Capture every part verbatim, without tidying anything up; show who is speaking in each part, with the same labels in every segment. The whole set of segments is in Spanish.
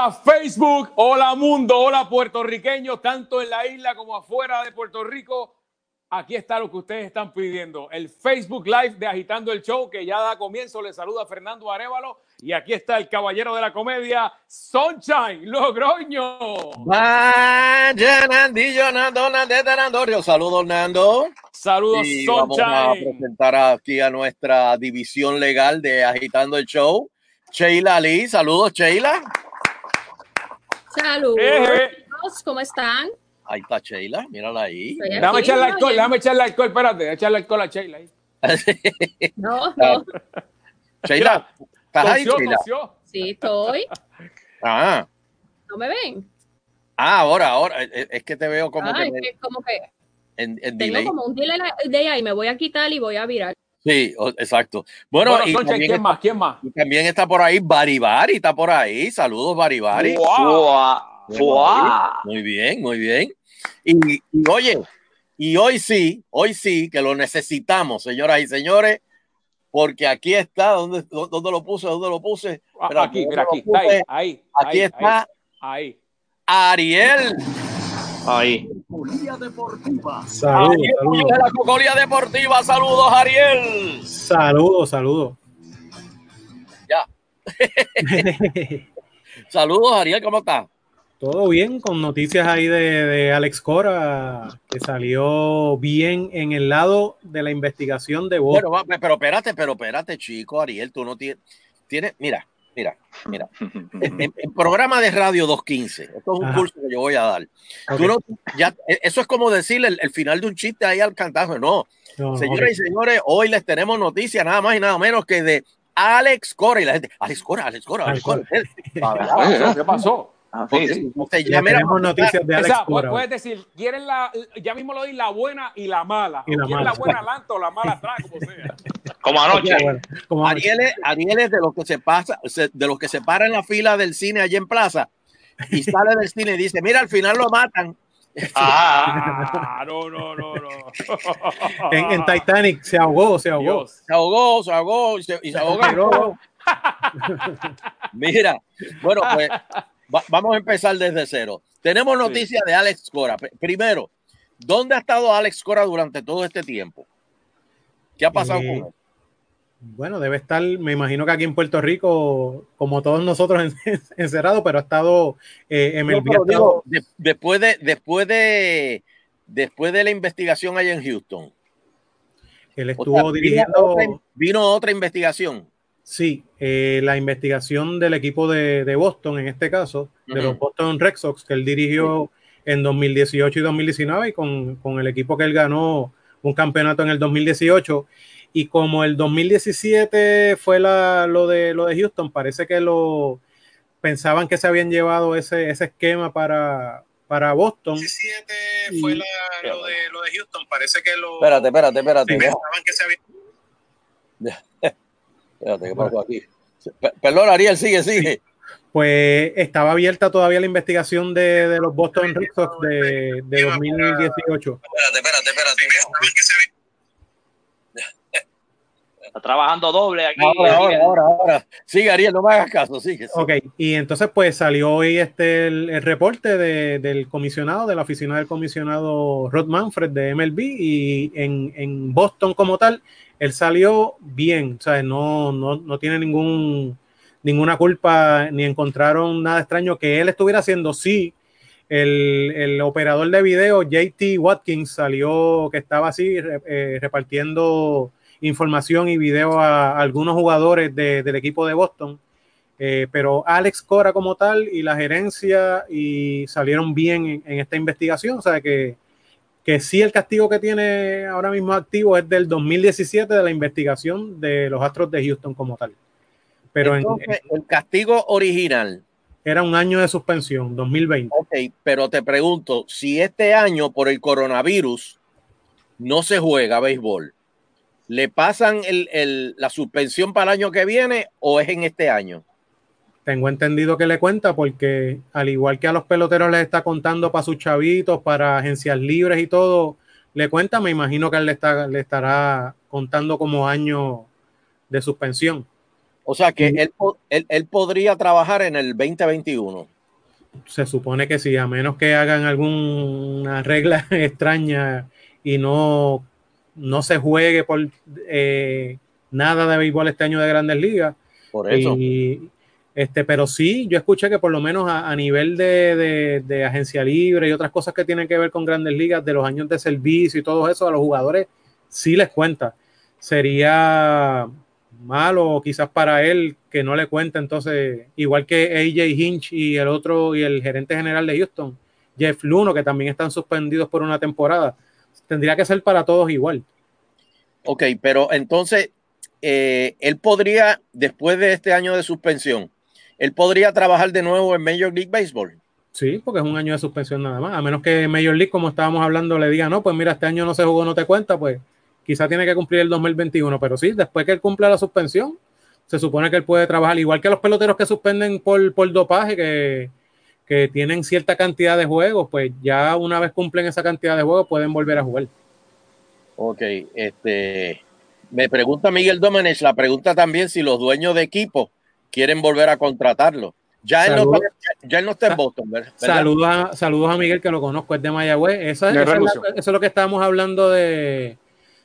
Speaker 1: Hola Facebook, hola mundo, hola puertorriqueños, tanto en la isla como afuera de Puerto Rico. Aquí está lo que ustedes están pidiendo, el Facebook Live de Agitando el Show, que ya da comienzo. Les saluda Fernando Arévalo y aquí está el caballero de la comedia, Sunshine Logroño.
Speaker 2: Vaya Nandillo, Nando, Nandeta, Nandorio. Saludos, Nando.
Speaker 1: Saludos,
Speaker 2: y
Speaker 1: Sunshine.
Speaker 2: Vamos a presentar aquí a nuestra división legal de Agitando el Show, Sheila Lee. Saludos, Sheila.
Speaker 3: Saludos,
Speaker 1: Eh,
Speaker 3: ¿cómo están?
Speaker 2: Ahí está Sheila, mírala ahí.
Speaker 1: Déjame echarle alcohol, déjame echarle alcohol, espérate, echarle alcohol a Sheila ahí.
Speaker 3: No, no.
Speaker 2: Sheila, ¿estás ahí,
Speaker 1: Tosió,
Speaker 2: Sheila?
Speaker 1: tosió.
Speaker 3: Sí, estoy.
Speaker 2: Ah,
Speaker 3: ¿No me ven?
Speaker 2: ah, ahora, ahora. Es, es que te veo como
Speaker 3: Ah,
Speaker 2: que,
Speaker 3: es
Speaker 2: me-
Speaker 3: que como que
Speaker 2: en, en
Speaker 3: tengo
Speaker 2: delay.
Speaker 3: como un delay de ahí, me voy a quitar y voy a virar.
Speaker 2: Sí, o- exacto. Bueno,
Speaker 1: Bueno,
Speaker 2: y,
Speaker 1: Sunshine,
Speaker 2: también
Speaker 1: ¿quién
Speaker 2: está,
Speaker 1: más? ¿Quién más?
Speaker 2: y también está por ahí Baribari, está por ahí. Saludos, Baribari.
Speaker 1: ¡Wow!
Speaker 2: Bueno, muy bien, muy bien. Y, y oye, y hoy sí, hoy sí que lo necesitamos, señoras y señores, porque aquí está, ¿dónde, dónde lo puse? ¿Dónde lo puse? Espérate,
Speaker 1: Aquí,
Speaker 2: ¿dónde
Speaker 1: mira,
Speaker 2: lo
Speaker 1: aquí, está ahí,
Speaker 2: puse?
Speaker 1: ahí,
Speaker 2: Aquí
Speaker 1: ahí,
Speaker 2: está
Speaker 1: ahí.
Speaker 2: Ariel.
Speaker 4: Ahí.
Speaker 5: Saludos,
Speaker 2: Ariel
Speaker 5: saludos.
Speaker 2: de la Cocolía Deportiva. Saludos, Ariel.
Speaker 5: Saludos, saludos.
Speaker 2: Ya. Saludos, Ariel, ¿cómo estás?
Speaker 5: Todo bien, con noticias ahí de, de Alex Cora, que salió bien en el lado de la investigación de Boston.
Speaker 2: Bueno, va, pero espérate, pero espérate, chico, Ariel, tú no tienes, tienes, mira, mira, mira, en, en- en programa de radio doscientos quince, esto es un
Speaker 5: Ajá.
Speaker 2: curso que yo voy a dar.
Speaker 5: Ok.
Speaker 2: Tú no, ya, eso es como decirle el, el final de un chiste ahí al cantazo, no.
Speaker 5: No, no,
Speaker 2: Señoras
Speaker 5: ok.
Speaker 2: y señores, hoy les tenemos noticias nada más y nada menos que de Alex Cora, y la gente, Alex Cora, Alex Cora, Alex Cora.
Speaker 1: ¿Qué pasó? ¿Qué pasó?
Speaker 4: Ah,
Speaker 2: Porque
Speaker 4: sí,
Speaker 2: si
Speaker 4: sí.
Speaker 2: no se
Speaker 5: Le
Speaker 2: llama-
Speaker 5: tenemos noticias de
Speaker 1: O
Speaker 5: Alex
Speaker 1: sea, pu-
Speaker 5: Cora.
Speaker 1: puedes decir, quieren la, ya mismo lo di, la buena y la mala.
Speaker 5: Y
Speaker 1: o
Speaker 5: la
Speaker 1: quieren
Speaker 5: mala.
Speaker 1: la buena adelante o la mala atrás, como sea.
Speaker 4: Como anoche.
Speaker 5: Ya, bueno, como
Speaker 2: Ariel es, Ariel es de los que se pasa, se- de los que se para en la fila del cine allí en Plaza y sale del cine y dice, mira, al final lo matan.
Speaker 4: Ah,
Speaker 1: Ah, no, no, no, no.
Speaker 5: en, en Titanic se ahogó, se ahogó.
Speaker 1: Dios.
Speaker 2: Se ahogó, se ahogó y se, y se ahoga.
Speaker 5: Pero,
Speaker 2: Mira, bueno, pues va- vamos a empezar desde cero. Tenemos noticias de Alex Cora. P- Primero, ¿dónde ha estado Alex Cora durante todo este tiempo? ¿Qué ha pasado
Speaker 5: eh,
Speaker 2: con él?
Speaker 5: bueno, debe estar, me imagino que aquí en Puerto Rico, como todos nosotros, en- encerrado, pero ha estado eh, M L B.
Speaker 2: No,
Speaker 5: ha
Speaker 2: pero
Speaker 5: estado-
Speaker 2: digo, de- después de después de después de la investigación allá en Houston.
Speaker 5: él
Speaker 2: O
Speaker 5: estuvo
Speaker 2: sea, vino,
Speaker 5: dirigiendo.
Speaker 2: otra, vino otra investigación.
Speaker 5: Sí, eh, la investigación del equipo de, de Boston, en este caso, de
Speaker 2: Ujú.
Speaker 5: los Boston Red Sox, que él dirigió en dos mil dieciocho y dos mil diecinueve, y con, con el equipo que él ganó un campeonato en el dos mil dieciocho. Y como el dos mil diecisiete fue la, lo, de, lo de Houston, parece que lo pensaban que se habían llevado ese, ese esquema para, para Boston. diecisiete fue la, lo, de, lo de Houston, parece que lo
Speaker 2: Espérate, espérate, espérate.
Speaker 5: sí,
Speaker 2: deja-
Speaker 5: pensaban que se habían...
Speaker 2: Espérate, ¿qué pasó aquí? Pe- Perdón, Ariel, sigue, sigue.
Speaker 5: Pues estaba abierta todavía la investigación de, de los Boston Red Sox de, de dos mil dieciocho.
Speaker 2: Espérate, espérate, espérate.
Speaker 4: está trabajando doble aquí.
Speaker 2: Ahora, ahora, ahora, ahora. Sigue, Ariel, no me hagas caso, sigue. sigue.
Speaker 5: Ok, y entonces pues salió hoy este el, el reporte de, del comisionado, de la oficina del comisionado Rod Manfred de M L B, y en, en Boston como tal, él salió bien, o sea, no, no, no tiene ningún, ninguna culpa, ni encontraron nada extraño que él estuviera haciendo. Sí, el, el operador de video, J T Watkins, salió que estaba así eh, repartiendo información y video a, a algunos jugadores de, del equipo de Boston. Eh, pero Alex Cora como tal y la gerencia y salieron bien en, en esta investigación, o sea que, que sí, el castigo que tiene ahora mismo activo es del dos mil diecisiete, de la investigación de los Astros de Houston como tal, pero
Speaker 2: Entonces,
Speaker 5: en,
Speaker 2: el castigo original.
Speaker 5: era un año de suspensión, dos mil veinte.
Speaker 2: Ok, pero te pregunto, si este año por el coronavirus no se juega béisbol, ¿le pasan el, el, la suspensión para el año que viene o es en este año?
Speaker 5: Tengo entendido que le cuenta porque al igual que a los peloteros les está contando para sus chavitos, para agencias libres y todo, le cuenta, me imagino que él le, está, le estará contando como año de suspensión.
Speaker 2: O sea que
Speaker 5: Y-
Speaker 2: él, él, él podría trabajar en el veinte veintiuno.
Speaker 5: se supone que sí, a menos que hagan alguna regla extraña y no, no se juegue por eh, nada de béisbol este año de Grandes Ligas.
Speaker 2: Por eso.
Speaker 5: Y, este, pero sí, yo escuché que por lo menos a, a nivel de, de, de agencia libre y otras cosas que tienen que ver con Grandes Ligas, de los años de servicio y todo eso, a los jugadores sí les cuenta. Sería malo quizás para él que no le cuente, entonces, igual que A J Hinch y el otro y el gerente general de Houston, Jeff Luhnow, que también están suspendidos por una temporada, tendría que ser para todos igual.
Speaker 2: Ok, pero entonces eh, él podría, después de este año de suspensión, él podría trabajar de nuevo en Major League Baseball.
Speaker 5: Sí, porque es un año de suspensión nada más, a menos que Major League, como estábamos hablando, le diga, no, pues mira, este año no se jugó, no te cuenta, pues quizá tiene que cumplir el dos mil veintiuno, pero sí, después que él cumpla la suspensión, se supone que él puede trabajar, igual que los peloteros que suspenden por, por dopaje, que, que tienen cierta cantidad de juegos, pues ya una vez cumplen esa cantidad de juegos, pueden volver a jugar.
Speaker 2: Ok, este, me pregunta Miguel Domenech, la pregunta también si los dueños de equipo quieren volver a contratarlo. Ya él, no está, ya, ya él no está en Boston, ¿verdad?
Speaker 5: Saludos a, saludos a Miguel, que lo conozco, es de Mayagüez. Esa, esa es la, eso es lo que estábamos hablando de,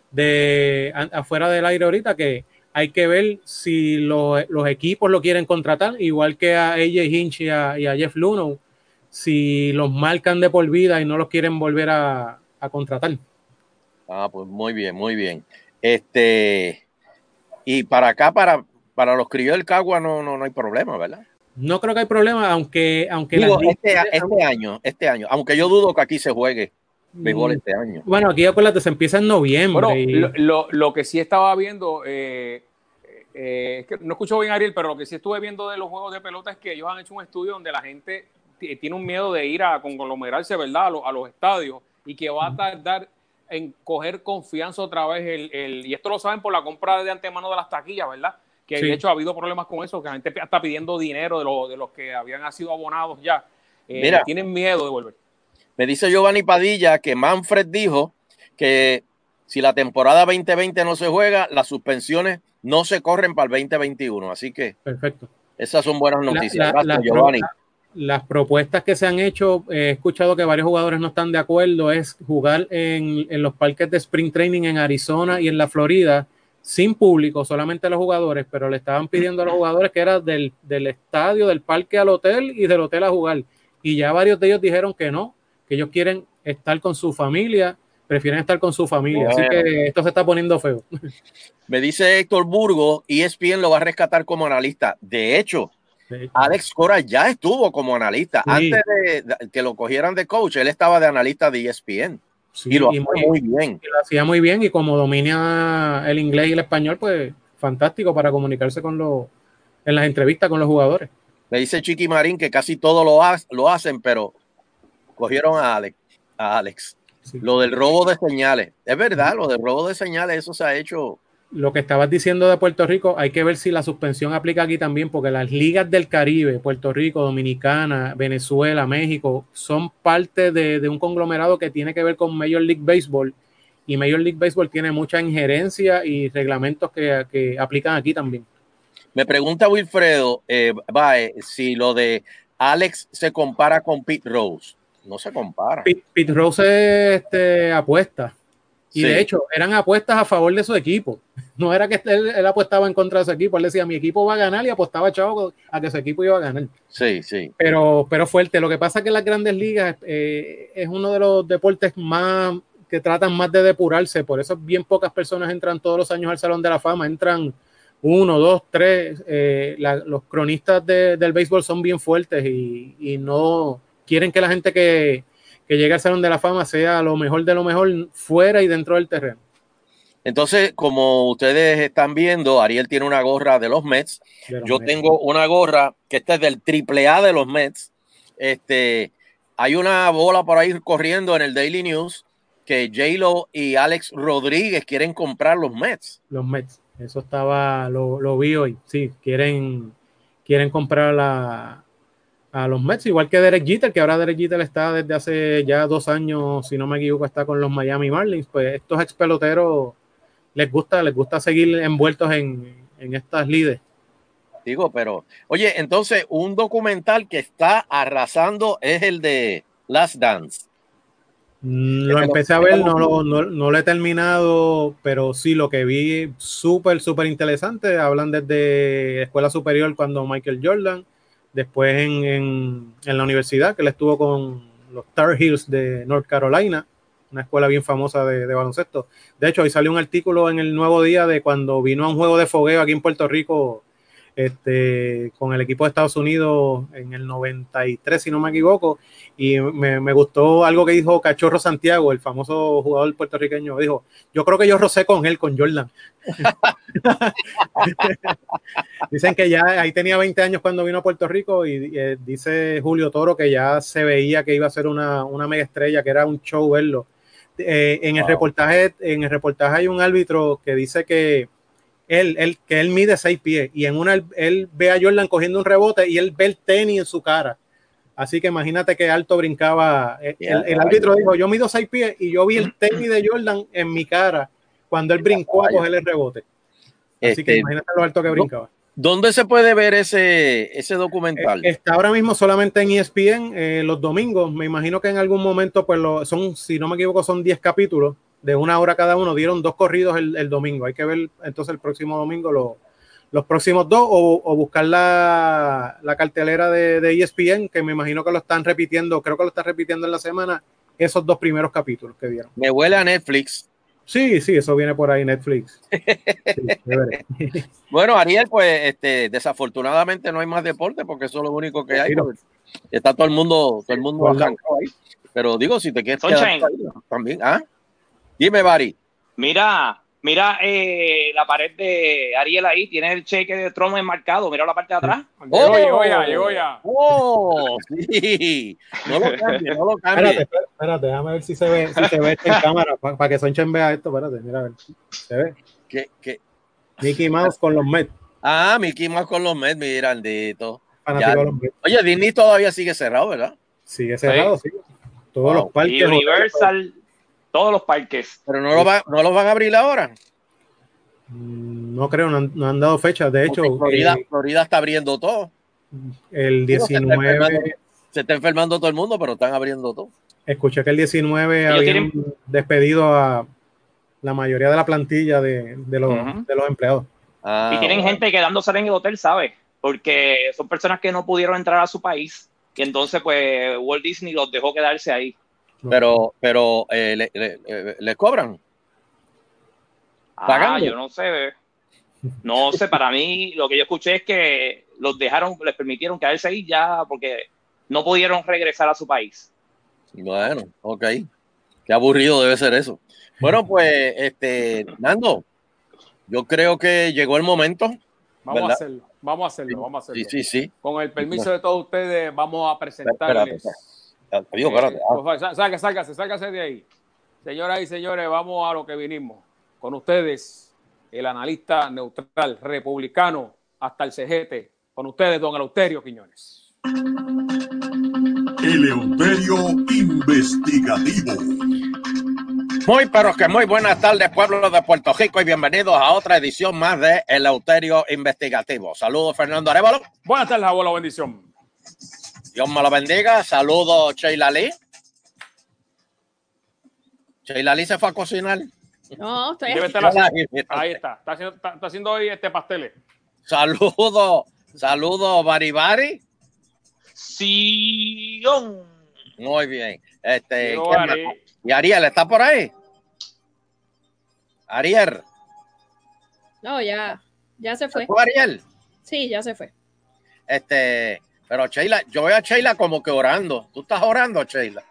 Speaker 5: de a, afuera del aire ahorita, que hay que ver si los, los equipos lo quieren contratar, igual que a A J Hinch y a, y a Jeff Luhnow, si los marcan de por vida y no los quieren volver a, a contratar.
Speaker 2: Ah, pues muy bien, muy bien. Este, y para acá, para, para los críos del Cagua no, no, no hay problema, ¿verdad?
Speaker 5: No creo que hay problema, aunque, aunque
Speaker 2: Digo,
Speaker 5: las
Speaker 2: este, este año, este año, aunque yo dudo que aquí se juegue béisbol este año.
Speaker 5: Bueno, aquí acuérdate, se empieza en noviembre.
Speaker 1: Bueno,
Speaker 5: y...
Speaker 1: lo, lo, lo que sí estaba viendo, eh, eh, es que no escucho bien, Ariel, pero lo que sí estuve viendo de los juegos de pelota es que ellos han hecho un estudio donde la gente t- tiene un miedo de ir a conglomerarse, ¿verdad?, a, lo, a los estadios, y que va a tardar en coger confianza otra vez el, el, y esto lo saben por la compra de antemano de las taquillas, ¿verdad? Que sí. De hecho ha habido problemas con eso, que la gente está pidiendo dinero de, lo, de los que habían sido abonados ya. Eh, Mira, tienen miedo de volver.
Speaker 2: Me dice Giovanni Padilla que Manfred dijo que si la temporada veinte veinte no se juega, las suspensiones no se corren para el veinte veintiuno. Así que
Speaker 5: perfecto.
Speaker 2: Esas son buenas noticias.
Speaker 5: La, la,
Speaker 2: Gracias,
Speaker 5: las,
Speaker 2: Giovanni.
Speaker 5: Pro, las propuestas que se han hecho, eh, he escuchado que varios jugadores no están de acuerdo, es jugar en, en los parques de Spring Training en Arizona y en la Florida sin público, solamente los jugadores, pero le estaban pidiendo a los jugadores que era del, del estadio, del parque al hotel y del hotel a jugar. Y ya varios de ellos dijeron que no, que ellos quieren estar con su familia, prefieren estar con su familia. Bueno. Así que esto se está poniendo feo.
Speaker 2: Me dice Héctor Burgo, E S P N lo va a rescatar como analista. De hecho, de hecho. Alex Cora ya estuvo como analista. Sí. Antes de, de que lo cogieran de coach, él estaba de analista de E S P N. Sí, y lo hacía muy, muy bien.
Speaker 5: Y lo hacía muy bien, y como domina el inglés y el español, pues fantástico para comunicarse con los, en las entrevistas con los jugadores.
Speaker 2: Me dice Chiqui Marín que casi todo lo, ha, lo hacen, pero cogieron a Alex. A Alex. Sí. Lo del robo de señales. Es verdad, lo del robo de señales, eso se ha hecho.
Speaker 5: Lo que estabas diciendo de Puerto Rico, hay que ver si la suspensión aplica aquí también, porque las ligas del Caribe, Puerto Rico, Dominicana, Venezuela, México, son parte de, de un conglomerado que tiene que ver con Major League Baseball, y Major League Baseball tiene mucha injerencia y reglamentos que, que aplican aquí también.
Speaker 2: Me pregunta Wilfredo, eh, Bae, si lo de Alex se compara con Pete Rose. No se compara.
Speaker 5: Pete, Pete Rose este, apuesta. Y sí. De hecho, eran apuestas a favor de su equipo. No era que él, él apostaba en contra de su equipo. Él decía, mi equipo va a ganar, y apostaba chavo a que su equipo iba a ganar.
Speaker 2: Sí, sí.
Speaker 5: Pero, pero fuerte. Lo que pasa es que las Grandes Ligas eh, es uno de los deportes más que tratan más de depurarse. Por eso bien pocas personas entran todos los años al Salón de la Fama. Entran uno, dos, tres. Eh, la, los cronistas de, del béisbol son bien fuertes y, y no quieren que la gente que que llegue al Salón de la Fama sea lo mejor de lo mejor fuera y dentro del terreno.
Speaker 2: Entonces, como ustedes están viendo, Ariel tiene una gorra de los Mets. De los Yo Mets. Tengo una gorra que esta es del triple A de los Mets. Este, hay una bola por ahí corriendo en el Daily News que J-Lo y Alex Rodríguez quieren comprar los Mets.
Speaker 5: Los Mets. Eso estaba, lo, lo vi hoy. Sí, quieren, quieren comprar la... a los Mets, igual que Derek Jeter, que ahora Derek Jeter está desde hace ya dos años, si no me equivoco, está con los Miami Marlins. Pues estos ex peloteros les gusta, les gusta seguir envueltos en, en estas lides.
Speaker 2: Digo, pero, oye, entonces un documental que está arrasando es el de Last Dance.
Speaker 5: Mm, Lo empecé a ver, no lo, no, no lo he terminado, pero sí, lo que vi, súper, súper interesante. Hablan desde escuela superior cuando Michael Jordan, después en, en, en la universidad, que él estuvo con los Tar Heels de North Carolina, una escuela bien famosa de, de baloncesto. De hecho, hoy salió un artículo en el Nuevo Día de cuando vino a un juego de fogueo aquí en Puerto Rico, este, con el equipo de Estados Unidos en el noventa y tres, si no me equivoco, y me, me gustó algo que dijo Cachorro Santiago, el famoso jugador puertorriqueño. Dijo: yo creo que yo rocé con él, con Jordan. Dicen que ya ahí tenía veinte años cuando vino a Puerto Rico, y, y eh, dice Julio Toro que ya se veía que iba a ser una, una mega estrella, que era un show verlo. Eh, en el
Speaker 2: Wow.
Speaker 5: reportaje, en el reportaje hay un árbitro que dice que Él, él, que él mide seis pies, y en una él, él ve a Jordan cogiendo un rebote y él ve el tenis en su cara. Así que imagínate qué alto brincaba. El,
Speaker 2: Yeah,
Speaker 5: el árbitro dijo: yo mido seis pies y yo vi el tenis de Jordan en mi cara cuando él brincó a coger el rebote. Así
Speaker 2: Este,
Speaker 5: que imagínate lo alto que brincaba.
Speaker 2: ¿Dónde se puede ver ese, ese documental?
Speaker 5: Está ahora mismo solamente en E S P N, eh, los domingos. Me imagino que en algún momento, pues lo, son, si no me equivoco, son diez capítulos de una hora cada uno. Dieron dos corridos el, el domingo. Hay que ver entonces el próximo domingo lo, los próximos dos, o, o buscar la, la cartelera de, de E S P N, que me imagino que lo están repitiendo, creo que lo están repitiendo en la semana, esos dos primeros capítulos que dieron.
Speaker 2: Me huele a Netflix.
Speaker 5: Sí, sí, eso viene por ahí, Netflix. Sí,
Speaker 2: bueno, Ariel, pues este, desafortunadamente no hay más deporte porque eso es lo único que hay. Está todo el mundo, todo el mundo arrancado ahí. Pero digo, si te quieres quedar ahí, también. ¿Ah? Dime, Bari.
Speaker 4: Mira, mira eh, la pared de Ariel ahí, tiene el cheque de Trump enmarcado, mira la parte de atrás.
Speaker 1: Llegó, oh, llegó ya, llegó ya.
Speaker 2: Oh, sí. No lo cambie, no lo cambie.
Speaker 5: Espérate, espérate, déjame ver si se ve, si se ve esto en cámara, para pa que Sonchen vea esto. Espérate, mira, a ver. ¿Se ve?
Speaker 2: ¿Qué, qué?
Speaker 5: Mickey Mouse con los Mets.
Speaker 2: Ah, Mickey Mouse con los Mets, Mirandito.
Speaker 5: Ya. Los Mets.
Speaker 2: Oye, Disney todavía sigue cerrado, ¿verdad?
Speaker 5: Sigue cerrado, sí. sí. Todos wow. los parques.
Speaker 4: Y Universal, hoteles, todos los parques.
Speaker 2: Pero no, lo va, no los van a abrir ahora.
Speaker 5: No creo, no han, no han dado fecha. De hecho,
Speaker 2: Florida, eh, Florida está abriendo todo.
Speaker 5: El diecinueve.
Speaker 2: Se está, se está enfermando todo el mundo, pero están abriendo todo.
Speaker 5: Escuché que el diecinueve habían tienen... despedido a la mayoría de la plantilla de, de, los, uh-huh. de los empleados.
Speaker 4: Ah, y tienen bueno. gente quedándose en el hotel, ¿sabes? Porque son personas que no pudieron entrar a su país. Y entonces, pues, Walt Disney los dejó quedarse ahí.
Speaker 2: Pero, pero, eh, ¿le, le, le cobran?
Speaker 4: Ah, yo no sé. No sé, para mí lo que yo escuché es que los dejaron, les permitieron quedarse ahí ya porque no pudieron regresar a su país.
Speaker 2: Bueno, ok. Qué aburrido debe ser eso. Bueno, pues, este, Nando, yo creo que llegó el momento.
Speaker 1: Vamos ¿verdad? a hacerlo, vamos a hacerlo, vamos a hacerlo.
Speaker 2: Sí, sí, sí.
Speaker 1: Con el permiso de todos ustedes, vamos a presentarles.
Speaker 2: Espérate, Digo, espérate.
Speaker 1: Eh, sálgase, sálgase, sálgase de ahí. Señoras y señores, vamos a lo que vinimos. Con ustedes, el analista neutral, republicano, hasta el cejete. Con ustedes, don Eleuterio Quiñones.
Speaker 6: Eleuterio Investigativo.
Speaker 2: Muy, pero que muy buenas tardes, pueblo de Puerto Rico, y bienvenidos a otra edición más de Eleuterio Investigativo. Saludos, Fernando Arevalo.
Speaker 1: Buenas tardes, abuelo, bendición.
Speaker 2: Dios me lo bendiga. Saludos, Sheila Lee. Sheila Lee se fue a cocinar.
Speaker 3: No, estoy
Speaker 1: Debe estar haciendo, ahí está, está haciendo, está, está haciendo hoy este pasteles.
Speaker 2: Saludos, saludos, Bari Bari.
Speaker 4: Sí.
Speaker 2: Muy bien. Este, ¿y Ariel está por ahí? Ariel.
Speaker 3: No, ya, ya se fue.
Speaker 2: ¿Se fue Ariel?
Speaker 3: Sí, ya se fue.
Speaker 2: Este, pero Sheila, yo veo a Sheila como que orando. ¿Tú estás orando, Sheila?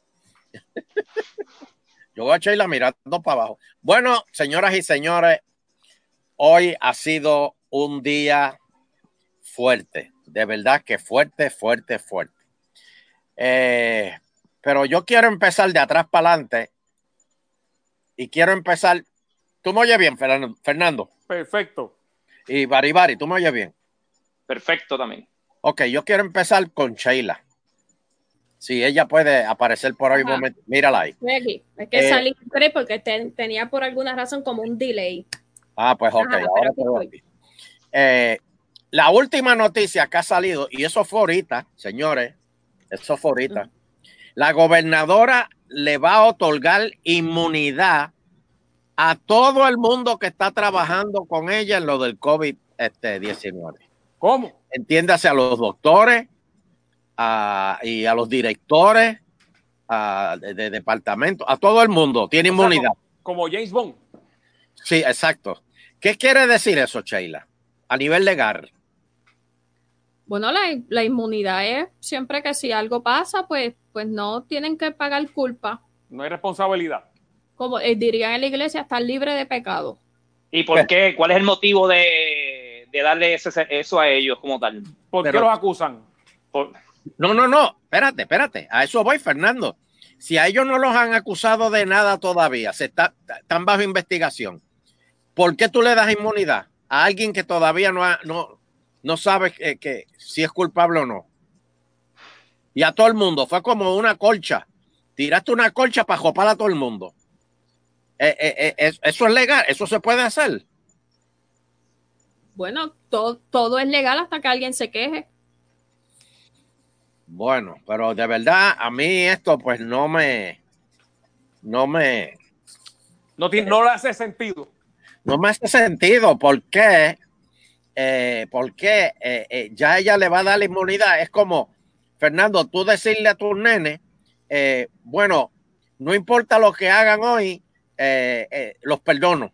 Speaker 2: Yo voy a Sheila mirando para abajo. Bueno, señoras y señores, hoy ha sido un día fuerte. De verdad que fuerte, fuerte, fuerte. Eh, pero yo quiero empezar de atrás para adelante. Y quiero empezar. ¿Tú me oyes bien, Fernando?
Speaker 1: Perfecto.
Speaker 2: Y Bari Bari, ¿tú me oyes bien?
Speaker 4: Perfecto también.
Speaker 2: Ok, yo quiero empezar con Sheila. Sí, ella puede aparecer por ahí un momento. Mírala ahí.
Speaker 3: Estoy aquí. Es que eh, salí porque ten, tenía por alguna razón como un delay.
Speaker 2: Ah, pues ok.
Speaker 3: Ajá,
Speaker 2: ahora te voy. Eh, la última noticia que ha salido, y eso fue ahorita, señores, eso fue ahorita, uh-huh. La gobernadora le va a otorgar inmunidad a todo el mundo que está trabajando con ella en lo del COVID diecinueve.
Speaker 1: ¿Cómo?
Speaker 2: Entiéndase, a los doctores a, y a los directores a, de, de departamento, a todo el mundo tiene o inmunidad.
Speaker 1: Sea, como, como James Bond.
Speaker 2: Sí, exacto. ¿Qué quiere decir eso, Sheila? A nivel legal.
Speaker 3: Bueno, la, la inmunidad es siempre que si algo pasa, pues, pues no tienen que pagar culpa.
Speaker 1: No hay responsabilidad.
Speaker 3: Como eh, dirían en la iglesia, estar libre de pecado.
Speaker 4: ¿Y por qué? ¿Cuál es el motivo de, de darle ese, eso a ellos como tal?
Speaker 1: ¿Por
Speaker 2: Pero,
Speaker 1: qué los acusan?
Speaker 2: Por... No, no, no. Espérate, espérate. A eso voy, Fernando. Si a ellos no los han acusado de nada todavía, se está, están bajo investigación. ¿Por qué tú le das inmunidad a alguien que todavía no, ha, no, no sabe que, que si es culpable o no? Y a todo el mundo. Fue como una colcha. Tiraste una colcha para jopar a todo el mundo. Eh, eh, eh, ¿Eso es legal? ¿Eso se puede hacer?
Speaker 3: Bueno, todo, todo es legal hasta que alguien se queje.
Speaker 2: Bueno, pero de verdad a mí esto pues no me... No me...
Speaker 1: No, tiene, no le hace sentido.
Speaker 2: No me hace sentido. ¿Por qué? Eh, porque eh, eh, ya ella le va a dar la inmunidad. Es como, Fernando, tú decirle a tus nenes, eh, bueno, no importa lo que hagan hoy, eh, eh, los perdono.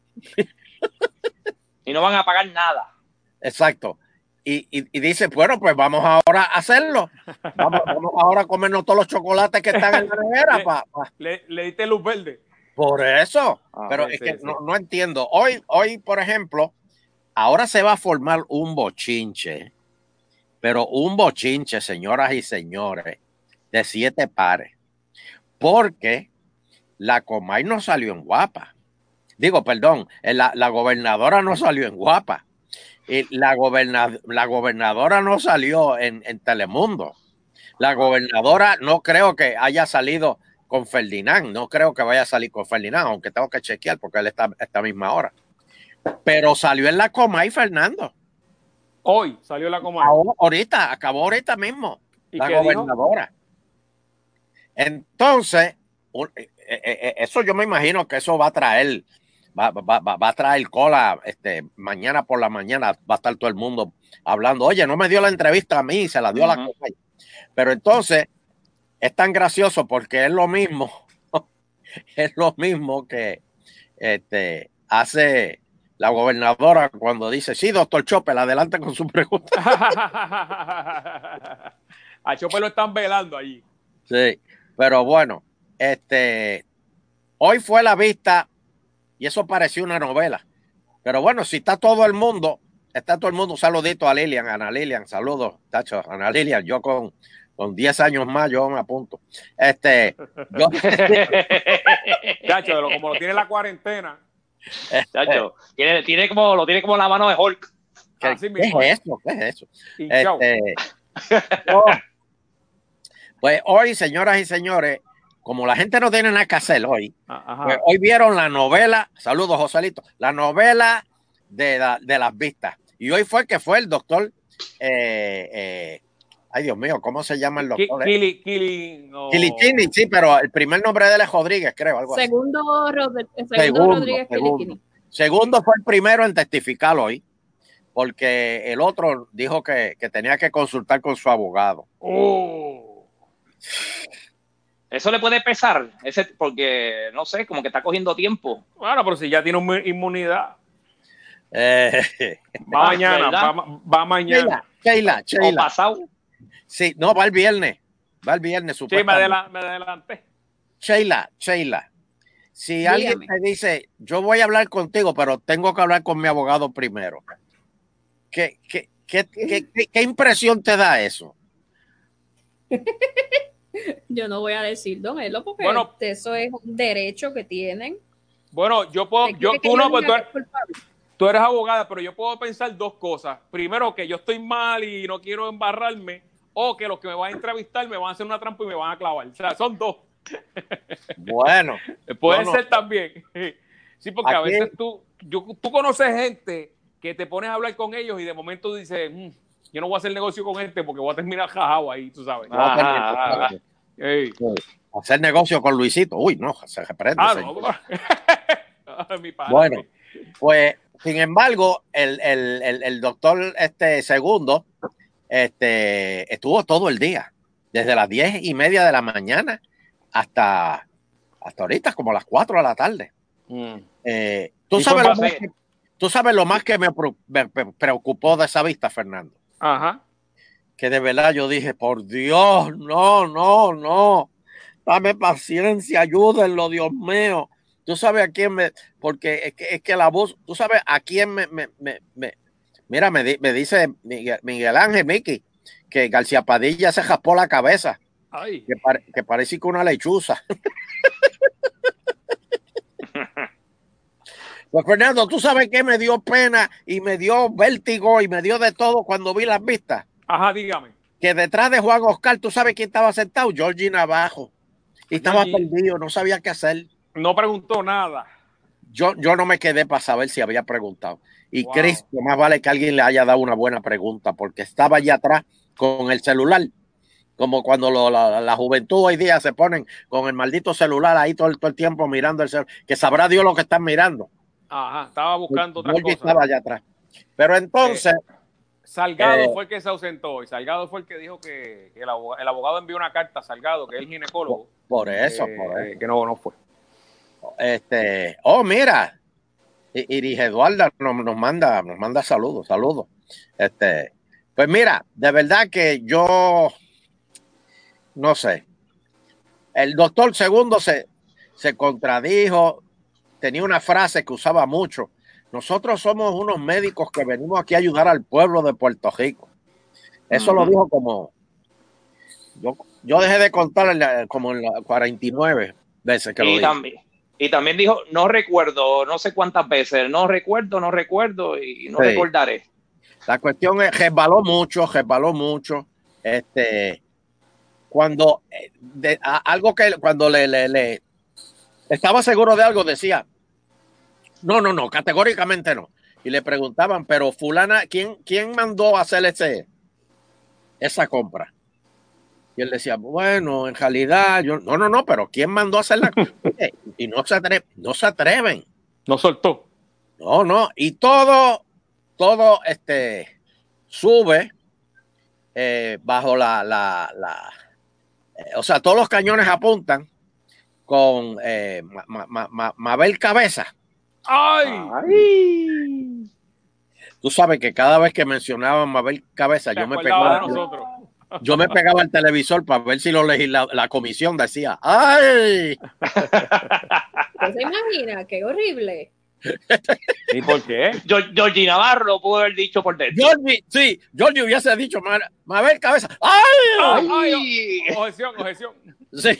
Speaker 4: Y no van a pagar nada.
Speaker 2: Exacto. Y, y, y dice, bueno, pues vamos ahora a hacerlo. Vamos, vamos ahora a comernos todos los chocolates que están en la nevera.
Speaker 1: le,
Speaker 2: pa, pa.
Speaker 1: le, le diste luz verde.
Speaker 2: Por eso.
Speaker 1: Ah,
Speaker 2: pero
Speaker 1: sí,
Speaker 2: es
Speaker 1: sí,
Speaker 2: que
Speaker 1: sí.
Speaker 2: no, no entiendo. Hoy, hoy, por ejemplo, ahora se va a formar un bochinche, pero un bochinche, señoras y señores, de siete pares. Porque la Comay no salió en guapa. Digo, perdón, la, la gobernadora no salió en guapa. Y la, goberna, la gobernadora no salió en, en Telemundo. La gobernadora no creo que haya salido con Ferdinand. No creo que vaya a salir con Ferdinand, aunque tengo que chequear porque él está a esta misma hora. Pero salió en la Comay, Fernando.
Speaker 1: Hoy salió la Comay.
Speaker 2: Ahora, ahorita, acabó ahorita mismo.
Speaker 1: ¿Y
Speaker 2: la
Speaker 1: qué
Speaker 2: gobernadora.
Speaker 1: dijo?
Speaker 2: Entonces, eso yo me imagino que eso va a traer, va, va, va, va a traer cola. Este, mañana por la mañana va a estar todo el mundo hablando. Oye, no me dio la entrevista a mí, se la dio uh-huh. a la Comay. Pero entonces es tan gracioso porque es lo mismo, es lo mismo que este, hace la gobernadora cuando dice, sí, doctor Chopper, adelante con su pregunta.
Speaker 1: A Chopper lo están velando allí.
Speaker 2: Sí, pero bueno, este, hoy fue la vista y eso pareció una novela. Pero bueno, si está todo el mundo, está todo el mundo, saludito a Lilian, Ana Lilian, saludos, tacho, Ana Lilian, yo con, con diez años más, yo me apunto. Este, yo...
Speaker 1: Tacho, como lo tiene la cuarentena.
Speaker 4: Chacho, tiene, tiene como, lo tiene como la mano de Hulk.
Speaker 2: ¿Qué,
Speaker 1: Así
Speaker 2: ¿qué es eso? ¿Qué es eso?
Speaker 1: Y
Speaker 2: este, no, pues hoy, señoras y señores, como la gente no tiene nada que hacer hoy, pues hoy vieron la novela, saludos Joselito, la novela de, la, de las vistas. Y hoy fue que fue el doctor, eh, eh, ay Dios mío, ¿cómo se llama el doctor?
Speaker 1: Kili, Kili,
Speaker 2: no. Kilichini, sí, pero el primer nombre de él es Rodríguez, creo. Algo
Speaker 3: segundo,
Speaker 2: así.
Speaker 3: Robert, segundo,
Speaker 2: segundo
Speaker 3: Rodríguez
Speaker 2: segundo. segundo fue el primero en testificar hoy, porque el otro dijo que, que tenía que consultar con su abogado.
Speaker 1: Oh.
Speaker 4: Eso le puede pesar, ese, porque no sé, como que está cogiendo tiempo.
Speaker 1: Bueno, pero si ya tiene inmunidad.
Speaker 2: Eh,
Speaker 1: va ah, mañana, va, va mañana.
Speaker 2: Sheila, Sheila.
Speaker 4: ¿O pasado?
Speaker 2: Sí, no, va el viernes. Va el viernes,
Speaker 1: sí, me, adela me adelanté.
Speaker 2: Sheila, Sheila. Si Dígame. Alguien te dice, yo voy a hablar contigo, pero tengo que hablar con mi abogado primero. ¿Qué, qué, qué, qué, qué, qué impresión te da eso?
Speaker 3: Yo no voy a decir, don Elo, porque
Speaker 1: bueno,
Speaker 3: eso es un derecho que tienen.
Speaker 1: Bueno, yo puedo, yo, tú no, pues tú eres, tú eres abogada, pero yo puedo pensar dos cosas. Primero, que yo estoy mal y no quiero embarrarme, o que los que me van a entrevistar me van a hacer una trampa y me van a clavar. O sea, son dos.
Speaker 2: Bueno.
Speaker 1: Puede
Speaker 2: bueno,
Speaker 1: ser también. Sí, porque aquí... a veces tú, yo, tú conoces gente que te pones a hablar con ellos y de momento dices, mmm, yo no voy a hacer negocio con este porque voy a terminar jajado ahí, tú sabes.
Speaker 4: Ajá,
Speaker 2: ajá. Hacer negocio con Luisito. Uy, no, se reprende.
Speaker 1: Ah, no. Mi padre.
Speaker 2: Bueno, pues, sin embargo, el, el, el, el doctor este segundo este, estuvo todo el día, desde las diez y media de la mañana hasta, hasta ahorita, como las cuatro de la tarde. Mm. Eh, ¿tú, sabes lo más que, tú sabes lo más que me, me, me preocupó de esa vista, Fernando.
Speaker 1: Ajá.
Speaker 2: Que de verdad yo dije, por Dios, no, no, no. Dame paciencia, ayúdenlo, Dios mío. Tú sabes a quién me, porque es que, es que la voz, tú sabes a quién me, me, me, me mira, me, me dice Miguel, Miguel Ángel Miki que García Padilla se jaspó la cabeza.
Speaker 1: Ay.
Speaker 2: Que, pare, que parece que una lechuza. Pues Fernando, tú sabes que me dio pena y me dio vértigo y me dio de todo cuando vi las vistas.
Speaker 1: Ajá, dígame.
Speaker 2: Que detrás de Juan Oscar, ¿tú sabes quién estaba sentado? Georgie Navajo. Y estaba Georgie. perdido, no sabía qué hacer.
Speaker 1: No preguntó nada.
Speaker 2: Yo, yo no me quedé para saber si había preguntado. Y wow. Cristo, más vale que alguien le haya dado una buena pregunta, porque estaba allá atrás con el celular. Como cuando lo, la, la juventud hoy día se ponen con el maldito celular ahí todo, todo el tiempo mirando el celular, que sabrá Dios lo que están mirando.
Speaker 1: Ajá, estaba buscando otra cosa.
Speaker 2: Estaba allá atrás. Pero entonces...
Speaker 1: Eh, Salgado eh, fue el que se ausentó y Salgado fue el que dijo que, que el, abogado, el abogado envió una carta a Salgado, que es el ginecólogo.
Speaker 2: Por eso,
Speaker 1: eh,
Speaker 2: por eso.
Speaker 1: Que no, no fue.
Speaker 2: Este, oh, mira, Iris Eduarda nos, nos manda, nos manda saludos, saludos. Este, pues mira, de verdad que yo no sé. El doctor Segundo se, se contradijo, tenía una frase que usaba mucho. Nosotros somos unos médicos que venimos aquí a ayudar al pueblo de Puerto Rico. Eso uh-huh. lo dijo como yo, yo dejé de contar en la, como en la cuarenta y nueve veces que
Speaker 4: y
Speaker 2: lo dijo.
Speaker 4: También, y también dijo, no recuerdo, no sé cuántas veces, no recuerdo, no recuerdo y no sí. recordaré.
Speaker 2: La cuestión es, resbaló mucho, resbaló mucho. Este, cuando de, a, algo que cuando le, le, le estaba seguro de algo, decía, no, no, no, categóricamente no. Y le preguntaban, pero fulana, ¿quién, quién mandó a hacer ese, esa compra? Y él decía, bueno, en realidad, yo, no, no, no, pero ¿quién mandó a hacerla? Y no se, atre, no se atreven.
Speaker 1: No soltó.
Speaker 2: No, no, y todo, todo este, sube eh, bajo la, la, la eh, o sea, todos los cañones apuntan con eh, ma, ma, ma, Mabel Cabeza.
Speaker 1: ¡Ay!
Speaker 2: ¡Ay! Tú sabes que cada vez que mencionaban Mabel Cabeza, yo me pegaba.
Speaker 1: Nosotros.
Speaker 2: Yo me pegaba al televisor para ver si lo legisla, la comisión decía, ¡ay!
Speaker 3: ¿Usted se imagina? ¡Qué horrible!
Speaker 1: ¿Y por qué?
Speaker 4: Georgie Navarro lo pudo haber dicho por dentro.
Speaker 2: Georgie, sí, Georgie hubiese dicho, Mabel Cabeza, ¡ay!
Speaker 1: ¡Ay! ay objeción, objeción.
Speaker 2: Sí.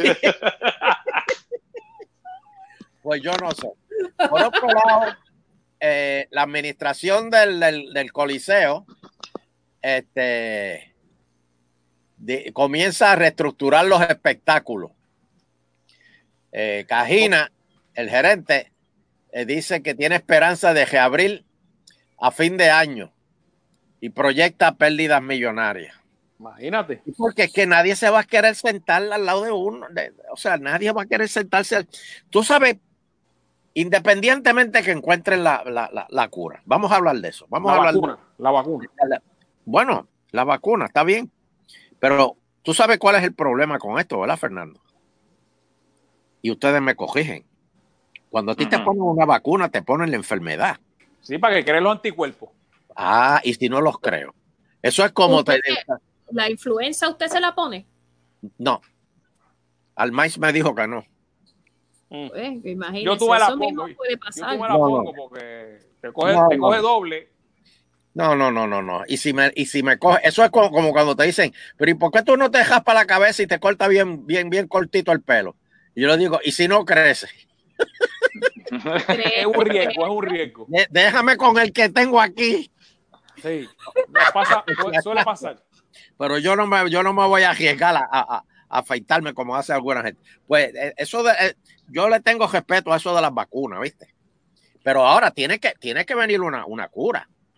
Speaker 2: Pues yo no sé. Por otro lado, eh, la administración del, del, del Coliseo, este... De, comienza a reestructurar los espectáculos. Eh, Cajina, el gerente, eh, dice que tiene esperanza de reabrir a fin de año y proyecta pérdidas millonarias.
Speaker 1: Imagínate.
Speaker 2: Porque es que nadie se va a querer sentar al lado de uno. De, o sea, nadie va a querer sentarse. Al, tú sabes, independientemente que encuentren la, la, la, la cura. Vamos a hablar de eso. Vamos
Speaker 1: la
Speaker 2: a hablar
Speaker 1: vacuna,
Speaker 2: de,
Speaker 1: la vacuna.
Speaker 2: Bueno, la vacuna, está bien. Pero tú sabes cuál es el problema con esto, ¿verdad, Fernando? Y ustedes me corrigen. Cuando a ti uh-huh. te ponen una vacuna, te ponen la enfermedad.
Speaker 1: Sí, para que creen los anticuerpos.
Speaker 2: Ah, y si no los creo. Eso es como... Te...
Speaker 3: ¿La influenza usted se la pone?
Speaker 2: No. Al maíz me dijo que no.
Speaker 3: Pues, imagínese,
Speaker 1: yo tuve la
Speaker 3: eso
Speaker 1: pongo,
Speaker 3: mismo puede pasar.
Speaker 1: Yo tuve la no, pongo no. porque te coge, no, te coge no. doble.
Speaker 2: No, no, no, no, no. Y si me, y si me coge, eso es como, como cuando te dicen, pero ¿y por qué tú no te dejas para la cabeza y te corta bien, bien, bien cortito el pelo? Y yo le digo, ¿y si no crece?
Speaker 1: Es un riesgo, es un riesgo.
Speaker 2: De, déjame con el que tengo aquí.
Speaker 1: Sí, pasa, suele pasar.
Speaker 2: Pero yo no me, yo no me voy a arriesgar a, a, a afeitarme como hace alguna gente. Pues eso de, yo le tengo respeto a eso de las vacunas, ¿viste? Pero ahora tiene que, tiene que venir una, una cura.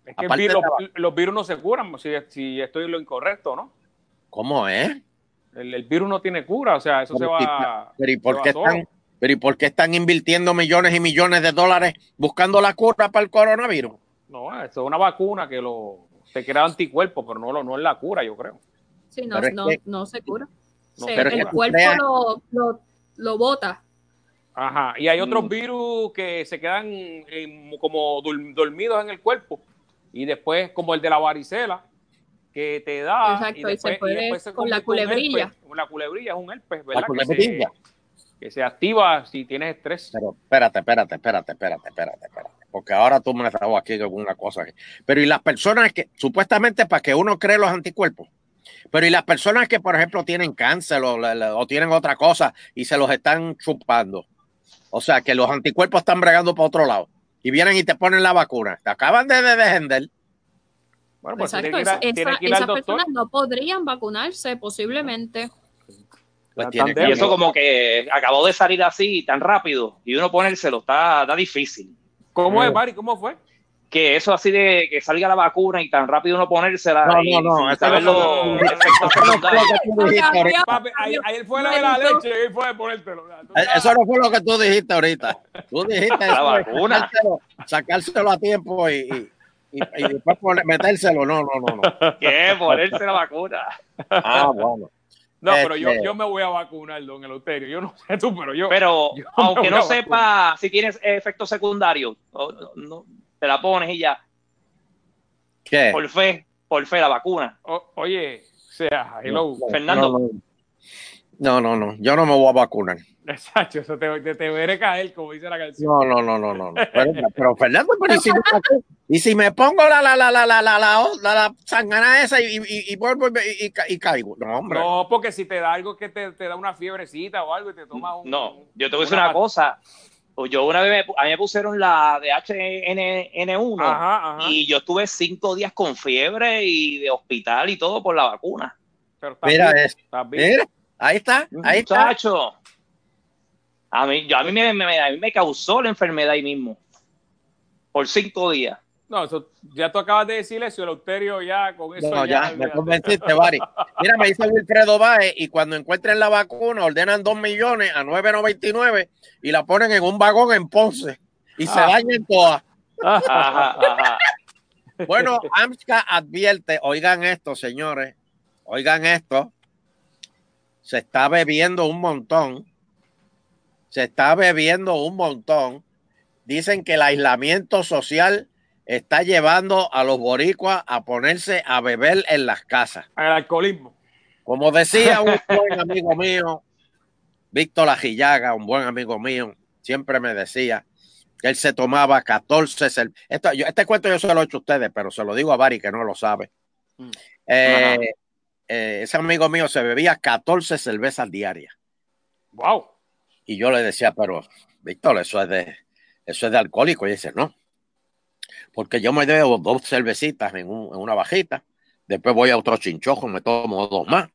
Speaker 1: Es que el virus, los, los virus no se curan, si, si estoy en lo incorrecto, ¿no?
Speaker 2: ¿Cómo es?
Speaker 1: El, el virus no tiene cura, o sea, eso
Speaker 2: pero
Speaker 1: se va.
Speaker 2: Pero ¿y por qué están, pero ¿y por qué están invirtiendo millones y millones de dólares buscando la cura para el coronavirus?
Speaker 1: No, eso es una vacuna que lo te crea anticuerpos, pero no, no es la cura, yo creo.
Speaker 3: Sí, no, no, que, no se cura.
Speaker 1: No
Speaker 3: se,
Speaker 1: se
Speaker 3: el
Speaker 1: cura.
Speaker 3: cuerpo lo, lo, lo bota.
Speaker 1: Ajá, y hay otros virus que se quedan en, como dormidos en el cuerpo y después como el de la varicela que te da.
Speaker 3: Exacto,
Speaker 1: y después,
Speaker 3: y se puede
Speaker 1: y después se
Speaker 3: con la culebrilla.
Speaker 1: La culebrilla es un herpes, ¿verdad?
Speaker 2: La culebrilla.
Speaker 1: Que se, que se activa si tienes estrés.
Speaker 2: Pero espérate, espérate, espérate, espérate, espérate, espérate. Porque ahora tú me has dado aquí alguna cosa. Aquí. Pero y las personas que, supuestamente para que uno cree los anticuerpos, pero y las personas que, por ejemplo, tienen cáncer o, o tienen otra cosa y se los están chupando. O sea, que los anticuerpos están bregando para otro lado y vienen y te ponen la vacuna. Te acaban de defender.
Speaker 1: Bueno, pues
Speaker 3: exacto, esa, esa, esas personas no podrían vacunarse posiblemente.
Speaker 2: Pues
Speaker 4: y eso como que acabó de salir así tan rápido y uno ponérselo está, está difícil.
Speaker 1: ¿Cómo es, Mari? ¿Cómo fue?
Speaker 4: Que eso así de que salga la vacuna y tan rápido uno ponérsela
Speaker 2: no,
Speaker 4: y
Speaker 2: no, no,
Speaker 4: sin saber los efectos secundarios.
Speaker 1: Ayer fue la de la leche y fue de ponértelo.
Speaker 2: Eso no fue lo que tú dijiste ahorita. Tú dijiste
Speaker 4: la vacuna.
Speaker 2: Sacárselo, sacárselo a tiempo y, y, y, y después metérselo. No, no, no, no.
Speaker 4: ¿Qué? Ponerse la vacuna.
Speaker 2: Ah, bueno.
Speaker 1: No,
Speaker 2: este...
Speaker 1: pero yo, yo me voy a vacunar, don Eleuterio. Yo no sé tú, pero yo.
Speaker 4: Pero
Speaker 1: yo
Speaker 4: aunque no sepa si tienes efectos secundarios, no, no, te la pones y ya.
Speaker 2: ¿Qué?
Speaker 4: Por fe, por fe la vacuna.
Speaker 1: O, oye, o sea, hello.
Speaker 2: No,
Speaker 4: Fernando.
Speaker 2: No, no, no, no, yo no me voy a vacunar.
Speaker 1: Exacto, eso te, te, te veré caer, como dice la canción.
Speaker 2: No, no, no, no, no. no. Pero, pero Fernando, pero ¿y si, me, y si me pongo la la la la la la la la, la sangana esa y, y, y vuelvo y, y, y caigo? No, hombre.
Speaker 1: No, porque si te da algo que te, te da una fiebrecita o algo y te toma un.
Speaker 4: No, yo te voy a decir una, una cosa. Yo una vez me, a mí me pusieron la de H N uno
Speaker 1: ajá, ajá.
Speaker 4: y yo estuve cinco días con fiebre y de hospital y todo por la vacuna.
Speaker 1: Pero
Speaker 2: mira,
Speaker 1: bien,
Speaker 2: es, mira, ahí está, ahí
Speaker 4: Muchacho,
Speaker 2: está.
Speaker 4: A mí, yo, a, mí me, me, a mí me causó la enfermedad ahí mismo. Por cinco días.
Speaker 1: No, eso, ya tú acabas de decir eso, Eleuterio, ya con eso.
Speaker 2: No,
Speaker 1: ya,
Speaker 2: ya, me convenciste, Bari. Mira, me dice Wilfredo Báez y cuando encuentren la vacuna ordenan dos millones a nueve noventa y nueve y la ponen en un vagón en Ponce y ah. se dañen todas.
Speaker 4: Ajá, ajá.
Speaker 2: Bueno, AMSCA advierte, oigan esto, señores, oigan esto, se está bebiendo un montón, se está bebiendo un montón. Dicen que el aislamiento social está llevando a los boricuas a ponerse a beber en las casas.
Speaker 1: El alcoholismo.
Speaker 2: Como decía un buen amigo mío, Víctor Ajillaga, un buen amigo mío, siempre me decía que él se tomaba catorce cervezas. Esto, yo, este cuento yo se lo he hecho a ustedes, pero se lo digo a Bari que no lo sabe. Mm. Eh, eh, ese amigo mío se bebía catorce cervezas diarias.
Speaker 1: Wow.
Speaker 2: Y yo le decía, pero Víctor, eso es de, eso es de alcohólico. Y dice, no. Porque yo me bebo dos cervecitas en, un, en una bajita, después voy a otro chinchojo, me tomo dos más,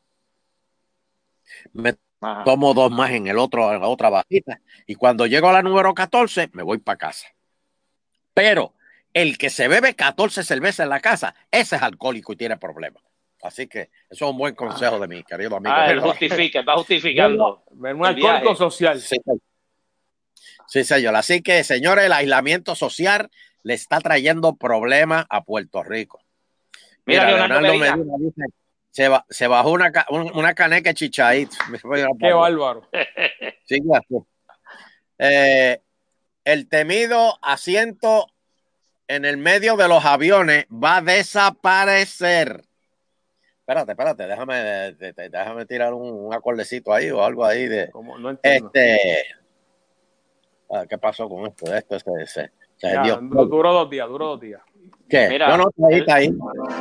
Speaker 2: me Ajá. tomo dos más en el otro, en la otra bajita, y cuando llego a la número catorce, me voy para casa. Pero el que se bebe catorce cervezas en la casa, ese es alcohólico y tiene problemas. Así que eso es un buen consejo ah. de mi querido amigo.
Speaker 4: Ah, él justifica, va justificando.
Speaker 1: Un alcohólico social.
Speaker 2: Sí, sí, señor. Así que, señores, el aislamiento social le está trayendo problemas a Puerto Rico. Mira, Mira Leonardo, Leonardo Medina dice, se, va, se bajó una, un, una caneca chichadita.
Speaker 1: Qué bárbaro.
Speaker 2: Sí, eh, el temido asiento en el medio de los aviones va a desaparecer. Espérate, espérate, déjame, de, de, de, déjame tirar un, un acordecito ahí o algo ahí de.
Speaker 1: ¿Cómo? No entiendo.
Speaker 2: Este, ¿qué pasó con esto? Esto ese, ese, ese
Speaker 1: ya,
Speaker 2: Dios.
Speaker 1: Duró dos días, duró dos días.
Speaker 2: ¿Qué?
Speaker 4: Mira,
Speaker 2: no, no, está ahí, está ahí.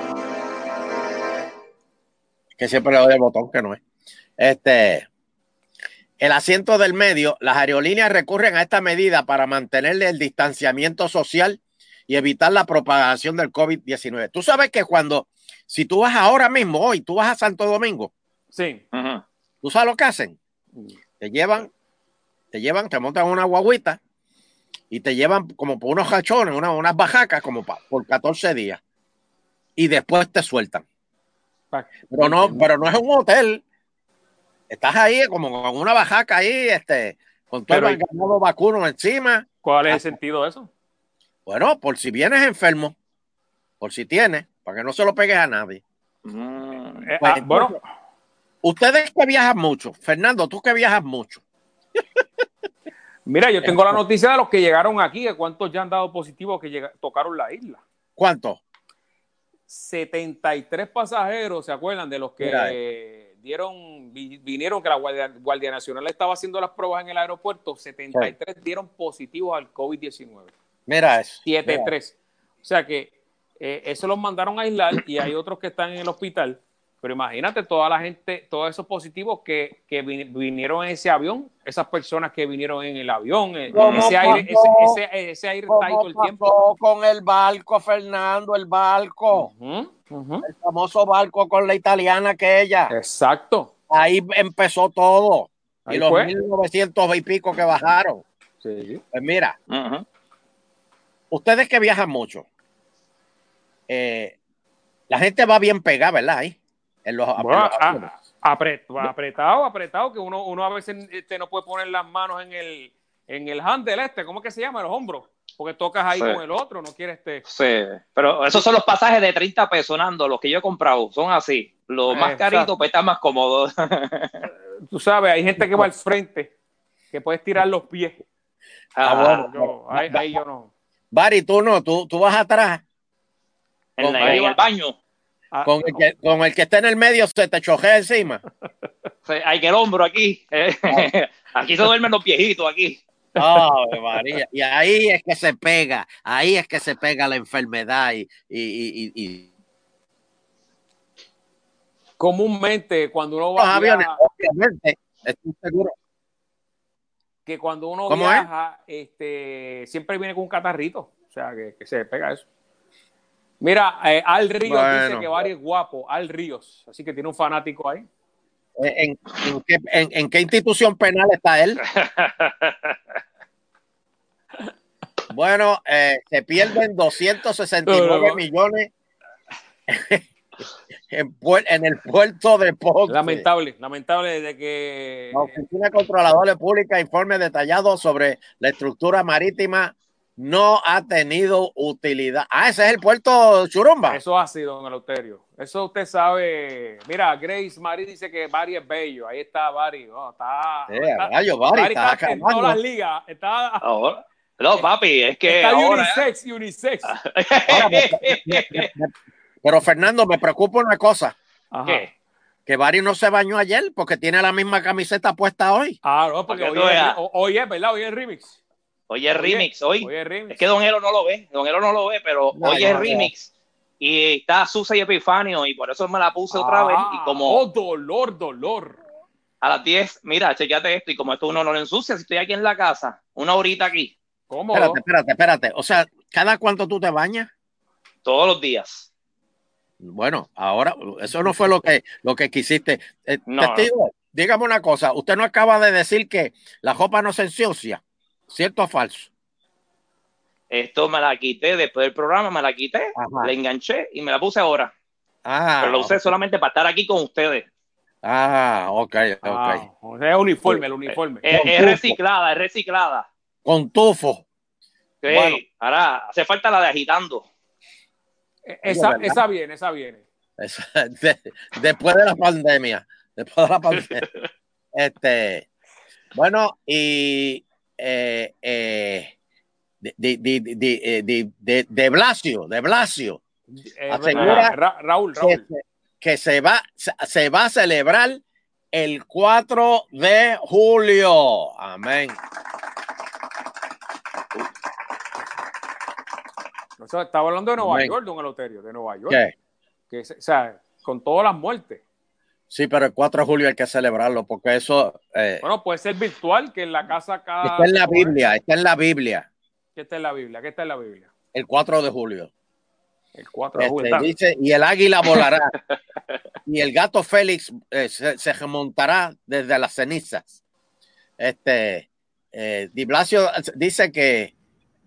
Speaker 2: Que siempre le doy el botón que no es. Este, el asiento del medio, las aerolíneas recurren a esta medida para mantenerle el distanciamiento social y evitar la propagación del COVID diecinueve. Tú sabes que cuando, si tú vas ahora mismo, hoy, tú vas a Santo Domingo.
Speaker 1: Sí.
Speaker 2: Uh-huh. ¿Tú sabes lo que hacen? Te llevan, te llevan, te montan una guaguita y te llevan como por unos jachones, una, unas bajacas como pa, por catorce días y después te sueltan. Pero no, pero no es un hotel. Estás ahí como con una bajaca ahí, este, con todo
Speaker 1: Pero,
Speaker 2: el ganado vacuno encima.
Speaker 1: ¿cuál es el sentido de eso?
Speaker 2: Bueno, por si vienes enfermo, por si tienes, para que no se lo pegues a nadie.
Speaker 4: Mm.
Speaker 1: Eh,
Speaker 2: Pues,
Speaker 1: ah, bueno,
Speaker 2: ustedes que viajan mucho, Fernando, tú que viajas mucho.
Speaker 1: mira, yo tengo la noticia de los que llegaron aquí, de cuántos ya han dado positivos que llega- tocaron la isla.
Speaker 2: ¿Cuánto?
Speaker 1: setenta y tres pasajeros, ¿se acuerdan? De los que
Speaker 2: Mira,
Speaker 1: dieron, vi- vinieron, que la Guardia, Guardia Nacional estaba haciendo las pruebas en el aeropuerto, setenta y tres sí. dieron positivos al COVID diecinueve.
Speaker 2: Mira eso.
Speaker 1: setenta y tres. O sea que eh, eso los mandaron a aislar y hay otros que están en el hospital. Pero imagínate toda la gente, todos esos positivos que, que vinieron en ese avión, esas personas que vinieron en el avión, ese aire, ese, ese, ese aire está ahí todo el tiempo.
Speaker 2: Con el barco, Fernando, el barco.
Speaker 1: Uh-huh, uh-huh.
Speaker 2: El famoso barco con la italiana que ella.
Speaker 1: Exacto.
Speaker 2: Ahí empezó todo.
Speaker 1: Ahí
Speaker 2: y los
Speaker 1: fue.
Speaker 2: mil novecientos y pico que bajaron.
Speaker 1: Sí.
Speaker 2: Pues mira,
Speaker 4: Uh-huh.
Speaker 2: ustedes que viajan mucho, eh, la gente va bien pegada, ¿verdad? Ahí. En los,
Speaker 1: bueno,
Speaker 2: en los
Speaker 1: a, apret, apretado, apretado, que uno, uno a veces este, no puede poner las manos en el, en el handle este, ¿cómo es que se llama? Los hombros, porque tocas ahí
Speaker 4: sí.
Speaker 1: con el otro, no quieres este.
Speaker 4: Sí, pero esos son los pasajes de treinta pesos, Nando, los que yo he comprado, son así. Los más
Speaker 1: Exacto.
Speaker 4: caritos, pues están más cómodos.
Speaker 1: Tú sabes, hay gente que va al frente, que puedes tirar los pies.
Speaker 2: Ah, bueno.
Speaker 1: Yo, ahí, ahí yo no.
Speaker 2: Bari, tú no, tú, tú vas atrás.
Speaker 4: En, la, en el baño.
Speaker 1: Ah,
Speaker 2: Con el, que, con el que está en el medio se te chojea encima.
Speaker 4: Sí, hay que el hombro aquí. Aquí se duermen los viejitos, aquí.
Speaker 2: Oh, María. Y ahí es que se pega, ahí es que se pega la enfermedad y, y, y, y...
Speaker 1: comúnmente cuando uno
Speaker 2: los
Speaker 1: va
Speaker 2: aviones,
Speaker 1: viaja,
Speaker 2: obviamente, estoy seguro.
Speaker 1: que cuando uno
Speaker 2: ¿Cómo
Speaker 1: viaja, es? este, siempre viene con un catarrito, o sea, que, que se pega eso. Mira, eh, Al Ríos bueno. dice que Bari es guapo, Al Ríos, así que tiene un fanático ahí.
Speaker 2: ¿En, en, qué, en, en qué institución penal está él? Bueno, eh, se pierden doscientos sesenta y nueve millones en, en el puerto de Ponce.
Speaker 1: Lamentable, lamentable de que...
Speaker 2: La Oficina Controladora Pública informe detallado sobre la estructura marítima no ha tenido utilidad. Ah, ese es el puerto Churumba.
Speaker 1: Eso ha sido, don Eleuterio. Eso usted sabe. Mira, Grace Mari dice que Bari es bello. Ahí está Bari. Oh, está,
Speaker 2: sí,
Speaker 1: está,
Speaker 2: rayo, Bari,
Speaker 1: Bari
Speaker 2: está,
Speaker 1: está en todas las ligas. Está,
Speaker 4: ahora. No, papi, es que
Speaker 1: está
Speaker 4: ahora,
Speaker 1: unisex, ¿eh? unisex.
Speaker 2: Ahora, me, me, me, me, pero Fernando, me preocupa una cosa.
Speaker 1: Ajá.
Speaker 4: ¿Qué?
Speaker 2: Que Bari no se bañó ayer porque tiene la misma camiseta puesta hoy.
Speaker 1: Ah, no, porque hoy es, hoy es, ¿verdad? Hoy es remix.
Speaker 4: Hoy es remix, hoy.
Speaker 1: Hoy es remix.
Speaker 4: Es que Don Elo no lo ve, Don Elo no lo ve, pero no, hoy no, es no, remix. No. Y está Susa y Epifanio, y por eso me la puse ah, otra vez. Y como.
Speaker 1: Oh, dolor, dolor.
Speaker 4: A las diez, mira, chequeate esto, y como esto uno no lo ensucia, si estoy aquí en la casa, una horita aquí.
Speaker 1: ¿Cómo?
Speaker 2: Espérate, espérate, espérate. O sea, ¿cada cuánto tú te bañas?
Speaker 4: Todos los días.
Speaker 2: Bueno, ahora, eso no fue lo que, lo que quisiste. Eh,
Speaker 4: no,
Speaker 2: testigo, dígame una cosa. Usted no acaba de decir que la ropa no se ensucia. ¿Cierto o falso?
Speaker 4: Esto me la quité después del programa, me la quité, Ajá. la enganché y me la puse ahora.
Speaker 2: Ah,
Speaker 4: pero la usé okay. solamente para estar aquí con ustedes.
Speaker 2: Ah, ok, ok.
Speaker 1: Ah, o sea, es uniforme, el uniforme.
Speaker 4: Es, es reciclada, es reciclada.
Speaker 2: Con tufo.
Speaker 4: Sí, bueno. Ahora hace falta la de agitando.
Speaker 1: Esa, Oye, esa viene, esa viene.
Speaker 2: Esa, de, después de la pandemia. Después de la pandemia. este, bueno, y eh, eh, de, de, de, de, de, de, de Blasio, de Blasio,
Speaker 1: eh, asegura Ra Raúl, Raúl.
Speaker 2: Que, que se va, se, se va a celebrar el cuatro de julio. Amén.
Speaker 1: O sea, estaba hablando de Nueva Amén. York, don Eleuterio, de Nueva York.
Speaker 2: ¿Qué?
Speaker 1: Que, o sea, con todas las muertes.
Speaker 2: Sí, pero el cuatro de julio hay que celebrarlo porque eso... Eh,
Speaker 1: bueno, puede ser virtual, que en la casa acá...
Speaker 2: Está en la Biblia, está en la Biblia.
Speaker 1: ¿Qué está en la Biblia? ¿Qué está en la Biblia?
Speaker 2: El cuatro de julio.
Speaker 1: El cuatro de julio.
Speaker 2: Este, dice, y el águila volará. Y el gato Félix eh, se, se remontará desde las cenizas. Este, eh, Di Blasio dice que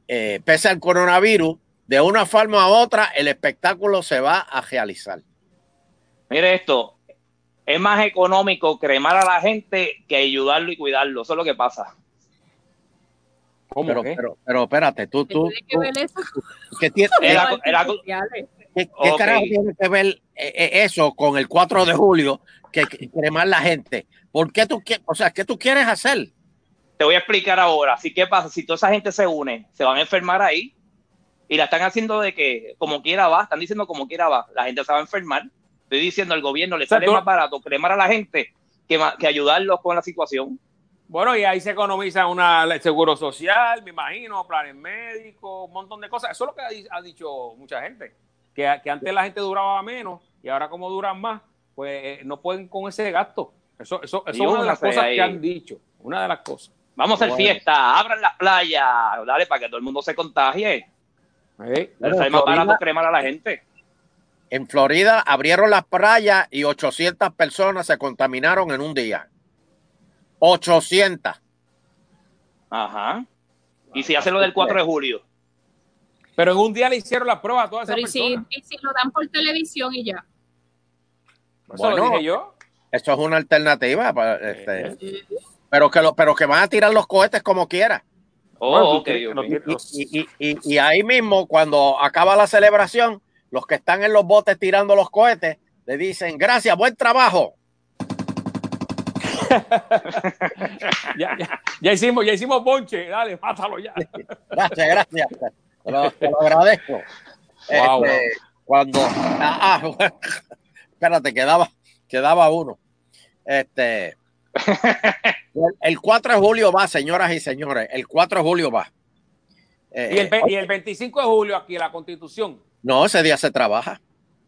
Speaker 2: eh, pese al coronavirus, de una forma u otra, el espectáculo se va a realizar.
Speaker 4: Mire esto, es más económico cremar a la gente que ayudarlo y cuidarlo. Eso es lo que pasa.
Speaker 1: ¿Cómo
Speaker 2: Pero,
Speaker 1: qué?
Speaker 2: pero, pero espérate, tú,
Speaker 3: ¿Qué
Speaker 2: tú,
Speaker 3: tiene que
Speaker 2: tú-
Speaker 3: ver eso?
Speaker 2: ¿qué, tiene-
Speaker 4: Era- era-
Speaker 3: Sociales.
Speaker 2: qué- qué
Speaker 4: Ok.
Speaker 2: carajo tiene que ver eh, eh, eso con el cuatro de julio, que, que cremar la gente? ¿Por qué tú quieres, o sea, qué tú quieres hacer?
Speaker 4: Te voy a explicar ahora. Así que pasa, si toda esa gente se une, se van a enfermar ahí y la están haciendo de que como quiera va, están diciendo como quiera va, la gente se va a enfermar. Estoy diciendo al gobierno le
Speaker 1: sea,
Speaker 4: sale
Speaker 1: tú-
Speaker 4: más barato cremar a la gente que, ma- que ayudarlos con la situación.
Speaker 1: Bueno, y ahí se economiza una, el seguro social, me imagino, planes médicos, un montón de cosas. Eso es lo que ha, di- ha dicho mucha gente, que, que antes la gente duraba menos y ahora como duran más, pues eh, no pueden con ese gasto. Eso, eso, eso
Speaker 4: Y
Speaker 1: es una de las
Speaker 4: únase
Speaker 1: cosas
Speaker 4: ahí.
Speaker 1: que han dicho, una de las cosas.
Speaker 4: Vamos a hacer
Speaker 2: Bueno.
Speaker 4: fiesta, abran las playas, dale, para que todo el mundo se contagie.
Speaker 1: ¿Eh?
Speaker 4: Le
Speaker 2: Bueno,
Speaker 4: sale más
Speaker 2: Florida-
Speaker 4: barato cremar a la gente.
Speaker 2: En Florida abrieron las playas y ochocientas personas se contaminaron en un día. ochocientas.
Speaker 4: Ajá. Y si hace lo del cuatro de julio.
Speaker 1: Pero en un día le hicieron la prueba a todas esas
Speaker 3: Pero ¿y si,
Speaker 1: personas.
Speaker 3: y si lo dan por televisión y ya?
Speaker 1: Eso
Speaker 2: Bueno,
Speaker 1: lo dije yo.
Speaker 2: Eso es una alternativa. Para, este, pero, que lo, pero que van a tirar los cohetes como quiera.
Speaker 4: Oh,
Speaker 1: Bueno, tú
Speaker 4: ok,
Speaker 1: tienes-
Speaker 4: ok.
Speaker 1: no tienes- los-
Speaker 2: Y, y- y- y ahí mismo, cuando acaba la celebración, los que están en los botes tirando los cohetes le dicen, gracias, buen trabajo.
Speaker 1: ya, ya, ya hicimos, ya hicimos bonche, dale, mátalo ya.
Speaker 2: Gracias, gracias. Te lo, te lo agradezco.
Speaker 1: Wow,
Speaker 2: Este, Cuando. Ah, ah, bueno, espérate, quedaba, quedaba uno. Este. El, el cuatro de julio va, señoras y señores. El cuatro de julio va. Eh,
Speaker 1: Y el, ve- y el veinticinco de julio aquí, la Constitución.
Speaker 2: No, ese día se trabaja.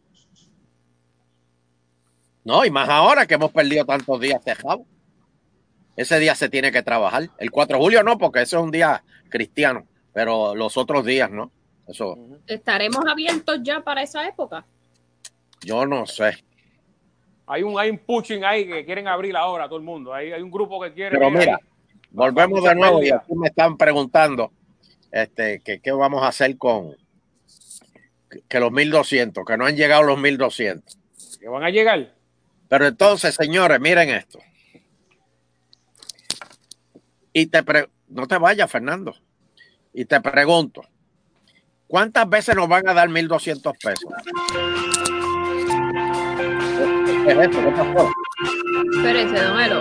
Speaker 2: No, y más ahora que hemos perdido tantos días tejados. Ese día se tiene que trabajar. El cuatro de julio no, porque ese es un día cristiano, pero los otros días no. Eso
Speaker 3: ¿Estaremos abiertos ya para esa época?
Speaker 2: yo no sé.
Speaker 1: Hay un, hay un pushing ahí que quieren abrir ahora todo el mundo. Hay, hay un grupo que quiere.
Speaker 2: Pero mira,
Speaker 1: ahí.
Speaker 2: volvemos
Speaker 1: Mucha
Speaker 2: de nuevo y
Speaker 1: pérdida.
Speaker 2: aquí me están preguntando este, que qué vamos a hacer con que, que los mil doscientos, que no han llegado los mil doscientos.
Speaker 1: Que van a llegar.
Speaker 2: Pero entonces, señores, miren esto. Y te pre no te vayas, Fernando. Y te pregunto, ¿cuántas veces nos van a dar mil doscientos pesos? ¿Qué es esto? ¿Qué pasó?
Speaker 3: Espérese, don Elo.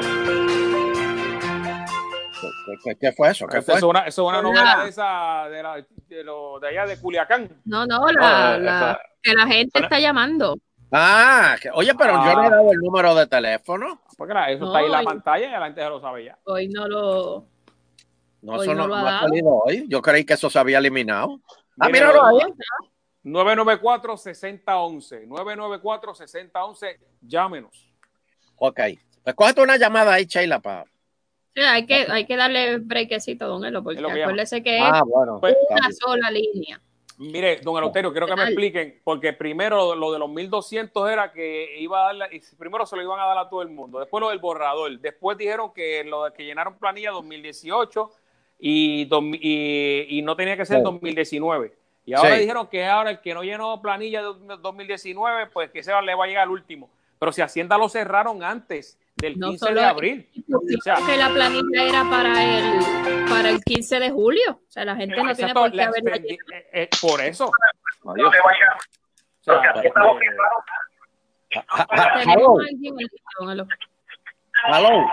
Speaker 2: ¿Qué, qué, qué fue eso? ¿Qué
Speaker 1: Eso
Speaker 2: fue?
Speaker 1: es una, eso es una
Speaker 3: Hola.
Speaker 1: novela de esa, de, la, de, lo, de allá de Culiacán.
Speaker 3: No, no, la,
Speaker 4: No,
Speaker 3: la-
Speaker 4: esa-
Speaker 3: que la gente
Speaker 4: suena-
Speaker 3: está llamando.
Speaker 2: Ah, que- oye, pero yo no he dado el número de teléfono.
Speaker 1: Porque la- eso
Speaker 3: No,
Speaker 1: está ahí en la
Speaker 3: y-
Speaker 1: pantalla y la gente ya lo sabe ya.
Speaker 3: Hoy no lo...
Speaker 2: No,
Speaker 3: Hoy
Speaker 2: eso
Speaker 3: no
Speaker 2: no,
Speaker 3: lo ha
Speaker 2: no ha
Speaker 3: dado.
Speaker 2: salido hoy. Yo creí que eso se había eliminado. Ah,
Speaker 1: Mire,
Speaker 2: míralo
Speaker 1: lo-
Speaker 2: ahí.
Speaker 1: nueve nueve cuatro, seis cero uno uno. nueve nueve cuatro, seis cero uno uno. Llámenos.
Speaker 2: Ok. Pues cógete una llamada ahí, Sheila, para.
Speaker 3: Sí, hay que, hay que darle brequecito, don Elo, porque
Speaker 1: Es lo que
Speaker 3: acuérdese que
Speaker 2: Ah,
Speaker 3: es
Speaker 2: bueno.
Speaker 1: Pues,
Speaker 2: está
Speaker 3: una
Speaker 2: bien.
Speaker 3: sola línea.
Speaker 1: Mire, don Eleuterio, quiero que me
Speaker 3: Dale.
Speaker 1: expliquen, porque primero lo de los mil doscientos era que iba a dar, primero se lo iban a dar a todo el mundo, después lo del borrador, después dijeron que lo de que llenaron planilla dos mil dieciocho y, dos mil- y, y no tenía que ser
Speaker 2: Sí.
Speaker 1: dos mil diecinueve. Y ahora
Speaker 2: Sí.
Speaker 1: dijeron que ahora el que no llenó planilla de dos mil diecinueve, pues que ese le va a llegar al último. Pero si Hacienda lo cerraron antes del
Speaker 3: No
Speaker 1: quince
Speaker 3: solo
Speaker 1: de abril.
Speaker 3: Pusieron
Speaker 1: O sea,
Speaker 3: que la planilla era para el, para el quince de julio. O sea, la gente no tiene
Speaker 1: exacto,
Speaker 3: por qué
Speaker 1: la
Speaker 3: haberla
Speaker 1: expendi-
Speaker 3: llenado.
Speaker 1: eh, eh, por eso.
Speaker 4: Adiós.
Speaker 1: O sea, eh,
Speaker 2: Ja- ja- ja-
Speaker 3: Tenemos
Speaker 2: Hello.
Speaker 3: a alguien en don Elo.
Speaker 2: Hello.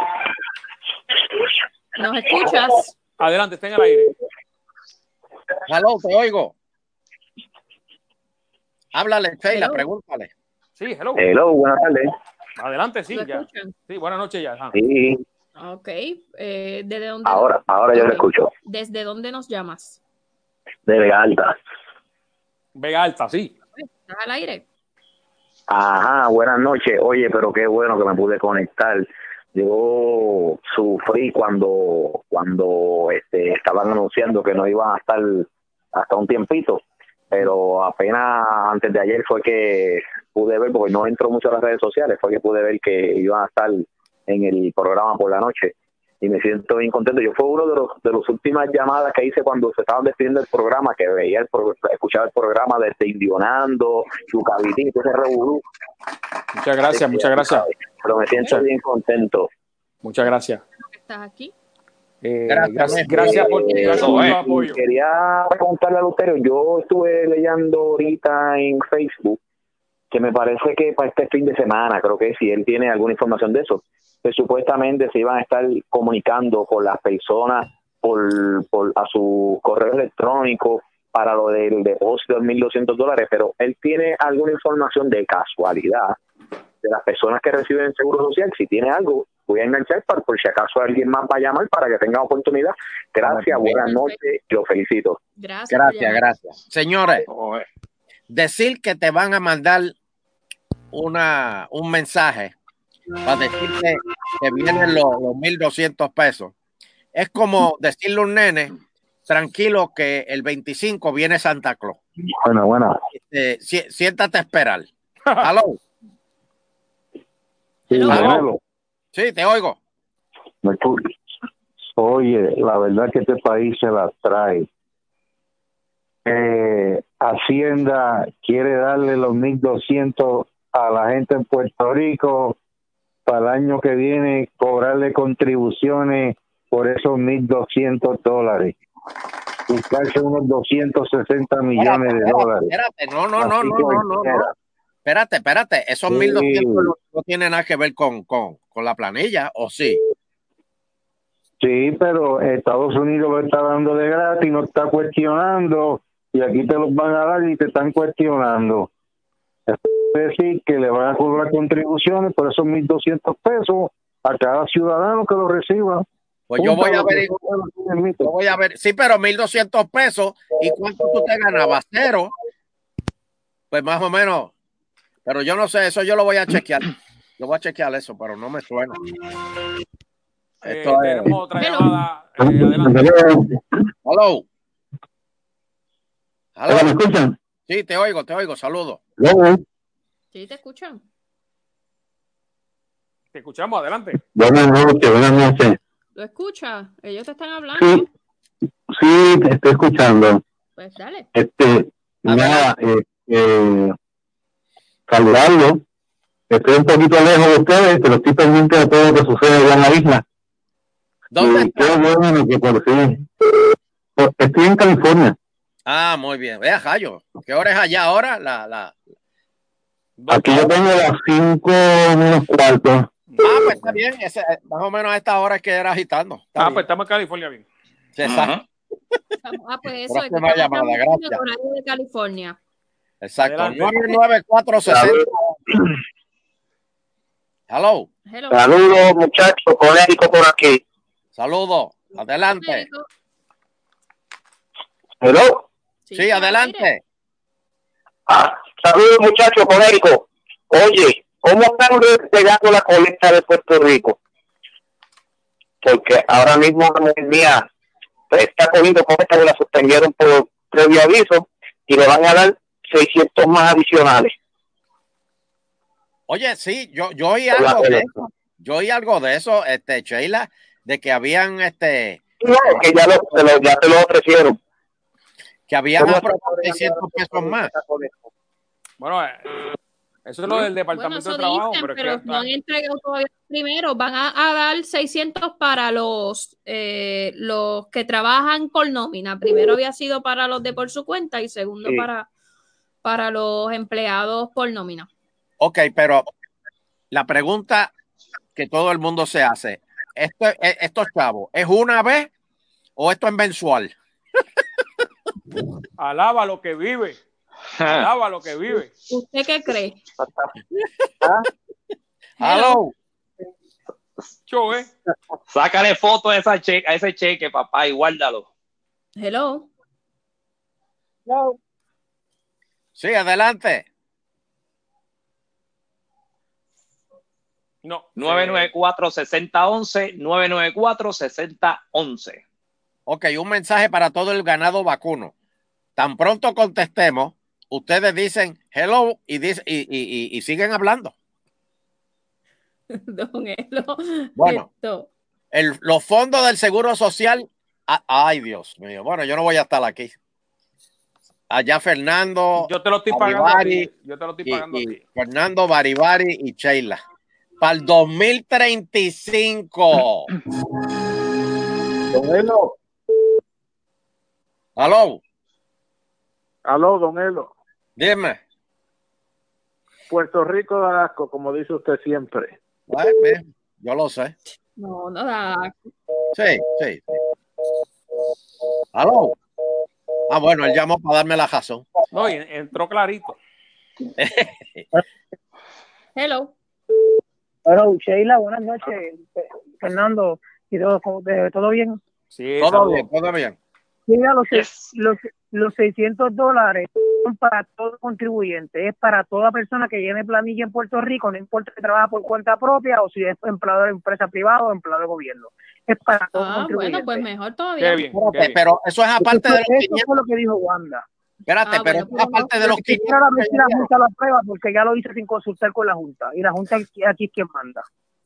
Speaker 3: ¿Nos escuchas?
Speaker 1: adelante, está en el aire.
Speaker 2: Hello, te oigo. Háblale, Sheila,
Speaker 3: Hello.
Speaker 2: pregúntale.
Speaker 1: Sí, hello.
Speaker 7: Hello, buenas tardes.
Speaker 1: Adelante, sí,
Speaker 3: ¿Lo
Speaker 1: ya.
Speaker 3: escuchan?
Speaker 1: Sí, buenas noches ya. Ajá.
Speaker 7: Sí,
Speaker 3: Ok. Eh, ¿desde dónde,
Speaker 7: ahora, ahora yo lo escucho.
Speaker 3: ¿Desde dónde nos llamas?
Speaker 7: De Vega Alta.
Speaker 1: Vega Alta, sí.
Speaker 3: ¿Estás al aire?
Speaker 7: Ajá, buenas noches. Oye, pero qué bueno que me pude conectar. Yo sufrí cuando cuando este, estaban anunciando que no iban a estar hasta un tiempito, pero apenas antes de ayer fue que pude ver, porque no entro mucho a las redes sociales, fue que pude ver que iban a estar en el programa por la noche. y me siento bien contento. Yo fue uno de los de las últimas llamadas que hice cuando se estaban despidiendo el programa, que veía el pro, escuchaba el programa desde Indionando, Yucavitín, ese revolú.
Speaker 1: Muchas gracias, muchas gracias.
Speaker 7: Pero me siento
Speaker 1: muchas,
Speaker 7: bien contento.
Speaker 1: Muchas gracias.
Speaker 3: ¿Estás aquí?
Speaker 1: Eh, gracias, gracias por,
Speaker 7: eh,
Speaker 1: gracias por
Speaker 7: eh,
Speaker 1: tu apoyo.
Speaker 7: Quería preguntarle a Luterio, yo estuve leyendo ahorita en Facebook que me parece que para este fin de semana, creo que si él tiene alguna información de eso, que supuestamente se iban a estar comunicando con las personas por, por a su correo electrónico para lo del depósito de mil doscientos dólares, pero él tiene alguna información de casualidad de las personas que reciben el Seguro Social. Si tiene algo, voy a enganchar para por si acaso alguien más va a llamar para que tenga oportunidad. Gracias, buenas noches, lo felicito.
Speaker 3: Gracias,
Speaker 2: gracias, gracias. Señores, decir que te van a mandar una un mensaje para decirte que vienen los, los mil doscientos pesos es como decirle a un nene tranquilo que el veinticinco viene Santa Claus.
Speaker 7: Bueno, bueno.
Speaker 2: Este, si, siéntate a esperar. ¿Aló?
Speaker 7: Sí,
Speaker 2: ¿Aló? Sí, te oigo.
Speaker 8: Oye, la verdad que este país se la trae. Eh, Hacienda quiere darle los mil doscientos a la gente en Puerto Rico para el año que viene, cobrarle contribuciones por esos mil doscientos dólares. Buscarse unos doscientos sesenta millones de dólares.
Speaker 2: Espérate, no, no, no, no, no, no, no. Espérate, espérate, esos sí. mil doscientos no, no tienen nada que ver con, con, con la planilla, ¿o sí?
Speaker 8: Sí, pero Estados Unidos lo está dando de gratis, no está cuestionando, y aquí te los van a dar y te están cuestionando. Es decir, que le van a cobrar contribuciones por esos mil doscientos pesos a cada ciudadano que lo reciba.
Speaker 2: Pues yo voy a ver, yo voy a ver, sí, pero mil doscientos pesos, ¿y cuánto tú te ganabas? Cero. Pues más o menos, pero yo no sé, eso yo lo voy a chequear. Yo voy a chequear eso, pero no me suena.
Speaker 1: Eh,
Speaker 2: Esto
Speaker 1: tenemos
Speaker 2: es...
Speaker 1: otra llamada. Eh, adelante.
Speaker 2: Hello. Hello.
Speaker 8: ¿Me escuchan?
Speaker 2: Sí, te oigo, te oigo. Saludos.
Speaker 8: Hello.
Speaker 3: Sí, te escuchan.
Speaker 1: Te escuchamos, adelante.
Speaker 8: Buenas noches, buenas noches.
Speaker 3: ¿Lo escuchas? Ellos te están hablando.
Speaker 8: Sí, sí, te estoy escuchando.
Speaker 3: Pues dale.
Speaker 8: Este, nada, eh, eh, saludarlo. Estoy un poquito lejos de ustedes, pero estoy pendiente de todo lo que sucede allá en la isla.
Speaker 2: ¿Dónde
Speaker 8: y qué bueno que por fin. Estoy en California.
Speaker 2: Ah, muy bien. Vea, Jayo, ¿qué hora es allá ahora? La, la...
Speaker 8: Aquí yo tengo las cinco menos cuarto.
Speaker 2: Ah, pues está bien. Ese, más o menos a esta hora es que era agitando. Está
Speaker 1: ah,
Speaker 2: bien.
Speaker 1: pues estamos en California bien.
Speaker 2: Sí, exacto.
Speaker 3: Ah, pues eso es que
Speaker 2: estamos llamada, gracias.
Speaker 3: en horario de California.
Speaker 2: Exacto. nueve nueve cuatro sesenta. Hello.
Speaker 3: Hello.
Speaker 8: Saludos, muchachos. Colérico por aquí.
Speaker 2: Saludos. Adelante.
Speaker 8: Hello.
Speaker 2: Sí, sí adelante.
Speaker 8: Ah, saludos, muchachos. Colérico. Oye, ¿cómo están despegando la colecta de Puerto Rico? Porque ahora mismo la mujer mía está cogiendo colecta que la suspendieron por previo aviso y le van a dar seiscientos más adicionales.
Speaker 2: Oye, sí, yo, yo oí algo de eso. Yo oí algo de eso, este, Sheila, de que habían, este...
Speaker 8: No, que ya, lo, te lo, ya te lo ofrecieron.
Speaker 2: Que habían aprobado seiscientos pesos más.
Speaker 1: Bueno, eh, eso es lo del Departamento
Speaker 3: bueno,
Speaker 1: de Trabajo.
Speaker 3: Dicen,
Speaker 1: pero,
Speaker 3: pero
Speaker 1: es que
Speaker 3: no han entregado todavía primero. Van a, a dar seiscientos para los, eh, los que trabajan por nómina. Primero había sido para los de por su cuenta y segundo sí. para, para los empleados por nómina.
Speaker 2: Ok, pero la pregunta que todo el mundo se hace, ¿esto, estos chavos, ¿es una vez o esto es mensual?
Speaker 1: Alaba lo que vive. Alaba lo que vive.
Speaker 3: ¿Usted qué cree?
Speaker 2: ¿Ah? Hello.
Speaker 1: Yo, ¿eh?
Speaker 4: Sácale foto a, esa cheque, a ese cheque, papá, y guárdalo.
Speaker 3: Hello.
Speaker 2: Hello. Sí, adelante.
Speaker 1: No.
Speaker 4: nueve nueve cuatro, seis cero uno uno, nueve nueve cuatro, seis cero uno uno.
Speaker 2: Ok, un mensaje para todo el ganado vacuno. Tan pronto contestemos, ustedes dicen hello y, dice, y, y, y, y siguen hablando.
Speaker 3: Don Elo.
Speaker 2: Bueno,
Speaker 3: Esto.
Speaker 2: el, los fondos del Seguro Social. A, ay, Dios mío. Bueno, yo no voy a estar aquí. Allá Fernando.
Speaker 1: Yo te lo estoy
Speaker 2: Baribari,
Speaker 1: pagando a ti. Yo te lo estoy
Speaker 2: y,
Speaker 1: pagando
Speaker 2: y
Speaker 1: a ti.
Speaker 2: Fernando, Baribari y Sheila. Para el dos mil treinta y cinco.
Speaker 9: Don Elo.
Speaker 2: Aló.
Speaker 9: Aló, don Elo.
Speaker 2: Dime.
Speaker 9: Puerto Rico da asco, como dice usted siempre.
Speaker 2: Ay, bien, yo lo sé.
Speaker 3: No, no da.
Speaker 2: Sí, sí, sí. Aló. Ah, bueno, él llamó para darme la razón.
Speaker 1: No, y entró clarito.
Speaker 3: Hello.
Speaker 10: Hello, Sheila, buenas noches. Fernando, ¿y todo, todo bien?
Speaker 1: Sí,
Speaker 2: todo
Speaker 1: saludos.
Speaker 2: bien, todo bien.
Speaker 10: Mira, los,
Speaker 4: Yes.
Speaker 10: los, los seiscientos dólares son para todo contribuyente, es para toda persona que llene planilla en Puerto Rico, no importa si trabaja por cuenta propia o si es empleado de empresa privada o empleado de gobierno. Es para todo
Speaker 3: Ah,
Speaker 10: contribuyente.
Speaker 3: bueno, pues mejor todavía.
Speaker 1: Qué bien, qué
Speaker 2: Espérate,
Speaker 1: bien.
Speaker 2: pero eso es aparte
Speaker 10: Eso,
Speaker 2: de los
Speaker 10: eso
Speaker 2: quinientos.
Speaker 10: fue lo que dijo Wanda.
Speaker 2: Espérate,
Speaker 3: Ah,
Speaker 2: pero
Speaker 3: bueno,
Speaker 2: eso es
Speaker 3: pero
Speaker 2: aparte
Speaker 3: no-
Speaker 2: de los
Speaker 10: Que quiera
Speaker 2: quinientos.
Speaker 10: ver si la Junta la prueba, porque ya lo hice sin consultar con la Junta. Y la Junta aquí, aquí es quien manda.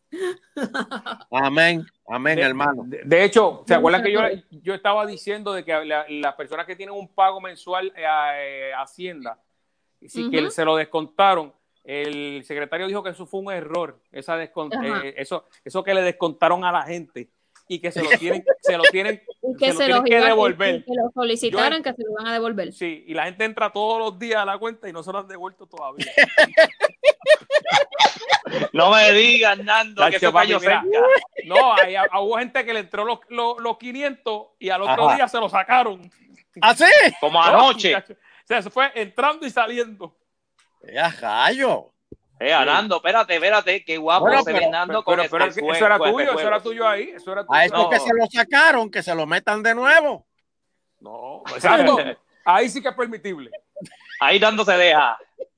Speaker 2: Amén, amén,
Speaker 1: De,
Speaker 2: hermano.
Speaker 1: de- de hecho, ¿se
Speaker 3: No,
Speaker 1: acuerdan que yo,
Speaker 3: pero-
Speaker 1: yo estaba diciendo de que la- las personas que tienen un pago mensual eh, a eh, Hacienda, sí, que
Speaker 3: Ujú.
Speaker 1: se lo descontaron? El secretario dijo que eso fue un error, esa descon-
Speaker 3: Ajá.
Speaker 1: eh, eso, eso que le descontaron a la gente y que se lo tienen, se lo tienen,
Speaker 3: Y que
Speaker 1: se lo
Speaker 3: se
Speaker 1: tienen
Speaker 3: los
Speaker 1: que
Speaker 3: iban-
Speaker 1: devolver.
Speaker 3: y que lo solicitaran,
Speaker 1: Yo-
Speaker 3: que se lo van a devolver.
Speaker 1: Sí, y la gente entra todos los días a la cuenta y no se lo han devuelto todavía.
Speaker 4: No me digas, Nando, que
Speaker 1: Chacho,
Speaker 4: eso
Speaker 1: papi,
Speaker 4: cayó
Speaker 1: mira,
Speaker 4: cerca.
Speaker 1: no, hay, hay- hubo gente que le entró los, los, los quinientos y al otro
Speaker 2: Ajá.
Speaker 1: día se lo sacaron.
Speaker 2: ¿Ah, sí?
Speaker 4: Como
Speaker 1: No,
Speaker 4: anoche.
Speaker 1: muchacho. O sea, se fue entrando y saliendo.
Speaker 2: Ya, gallo.
Speaker 4: Eh, Nando, espérate, espérate, qué guapo
Speaker 2: Bueno,
Speaker 4: se
Speaker 2: pero-
Speaker 4: ve Nando
Speaker 1: Pero,
Speaker 4: con
Speaker 1: pero, pero
Speaker 4: espejuelos,
Speaker 1: eso era
Speaker 4: con
Speaker 1: tuyo, eso
Speaker 4: espejuelos.
Speaker 1: era tuyo ahí, eso era tuyo.
Speaker 2: A estos
Speaker 4: No.
Speaker 2: que se lo sacaron, que se lo metan de nuevo.
Speaker 1: No, exacto. Ahí sí que es permitible.
Speaker 4: Ahí Nando se deja.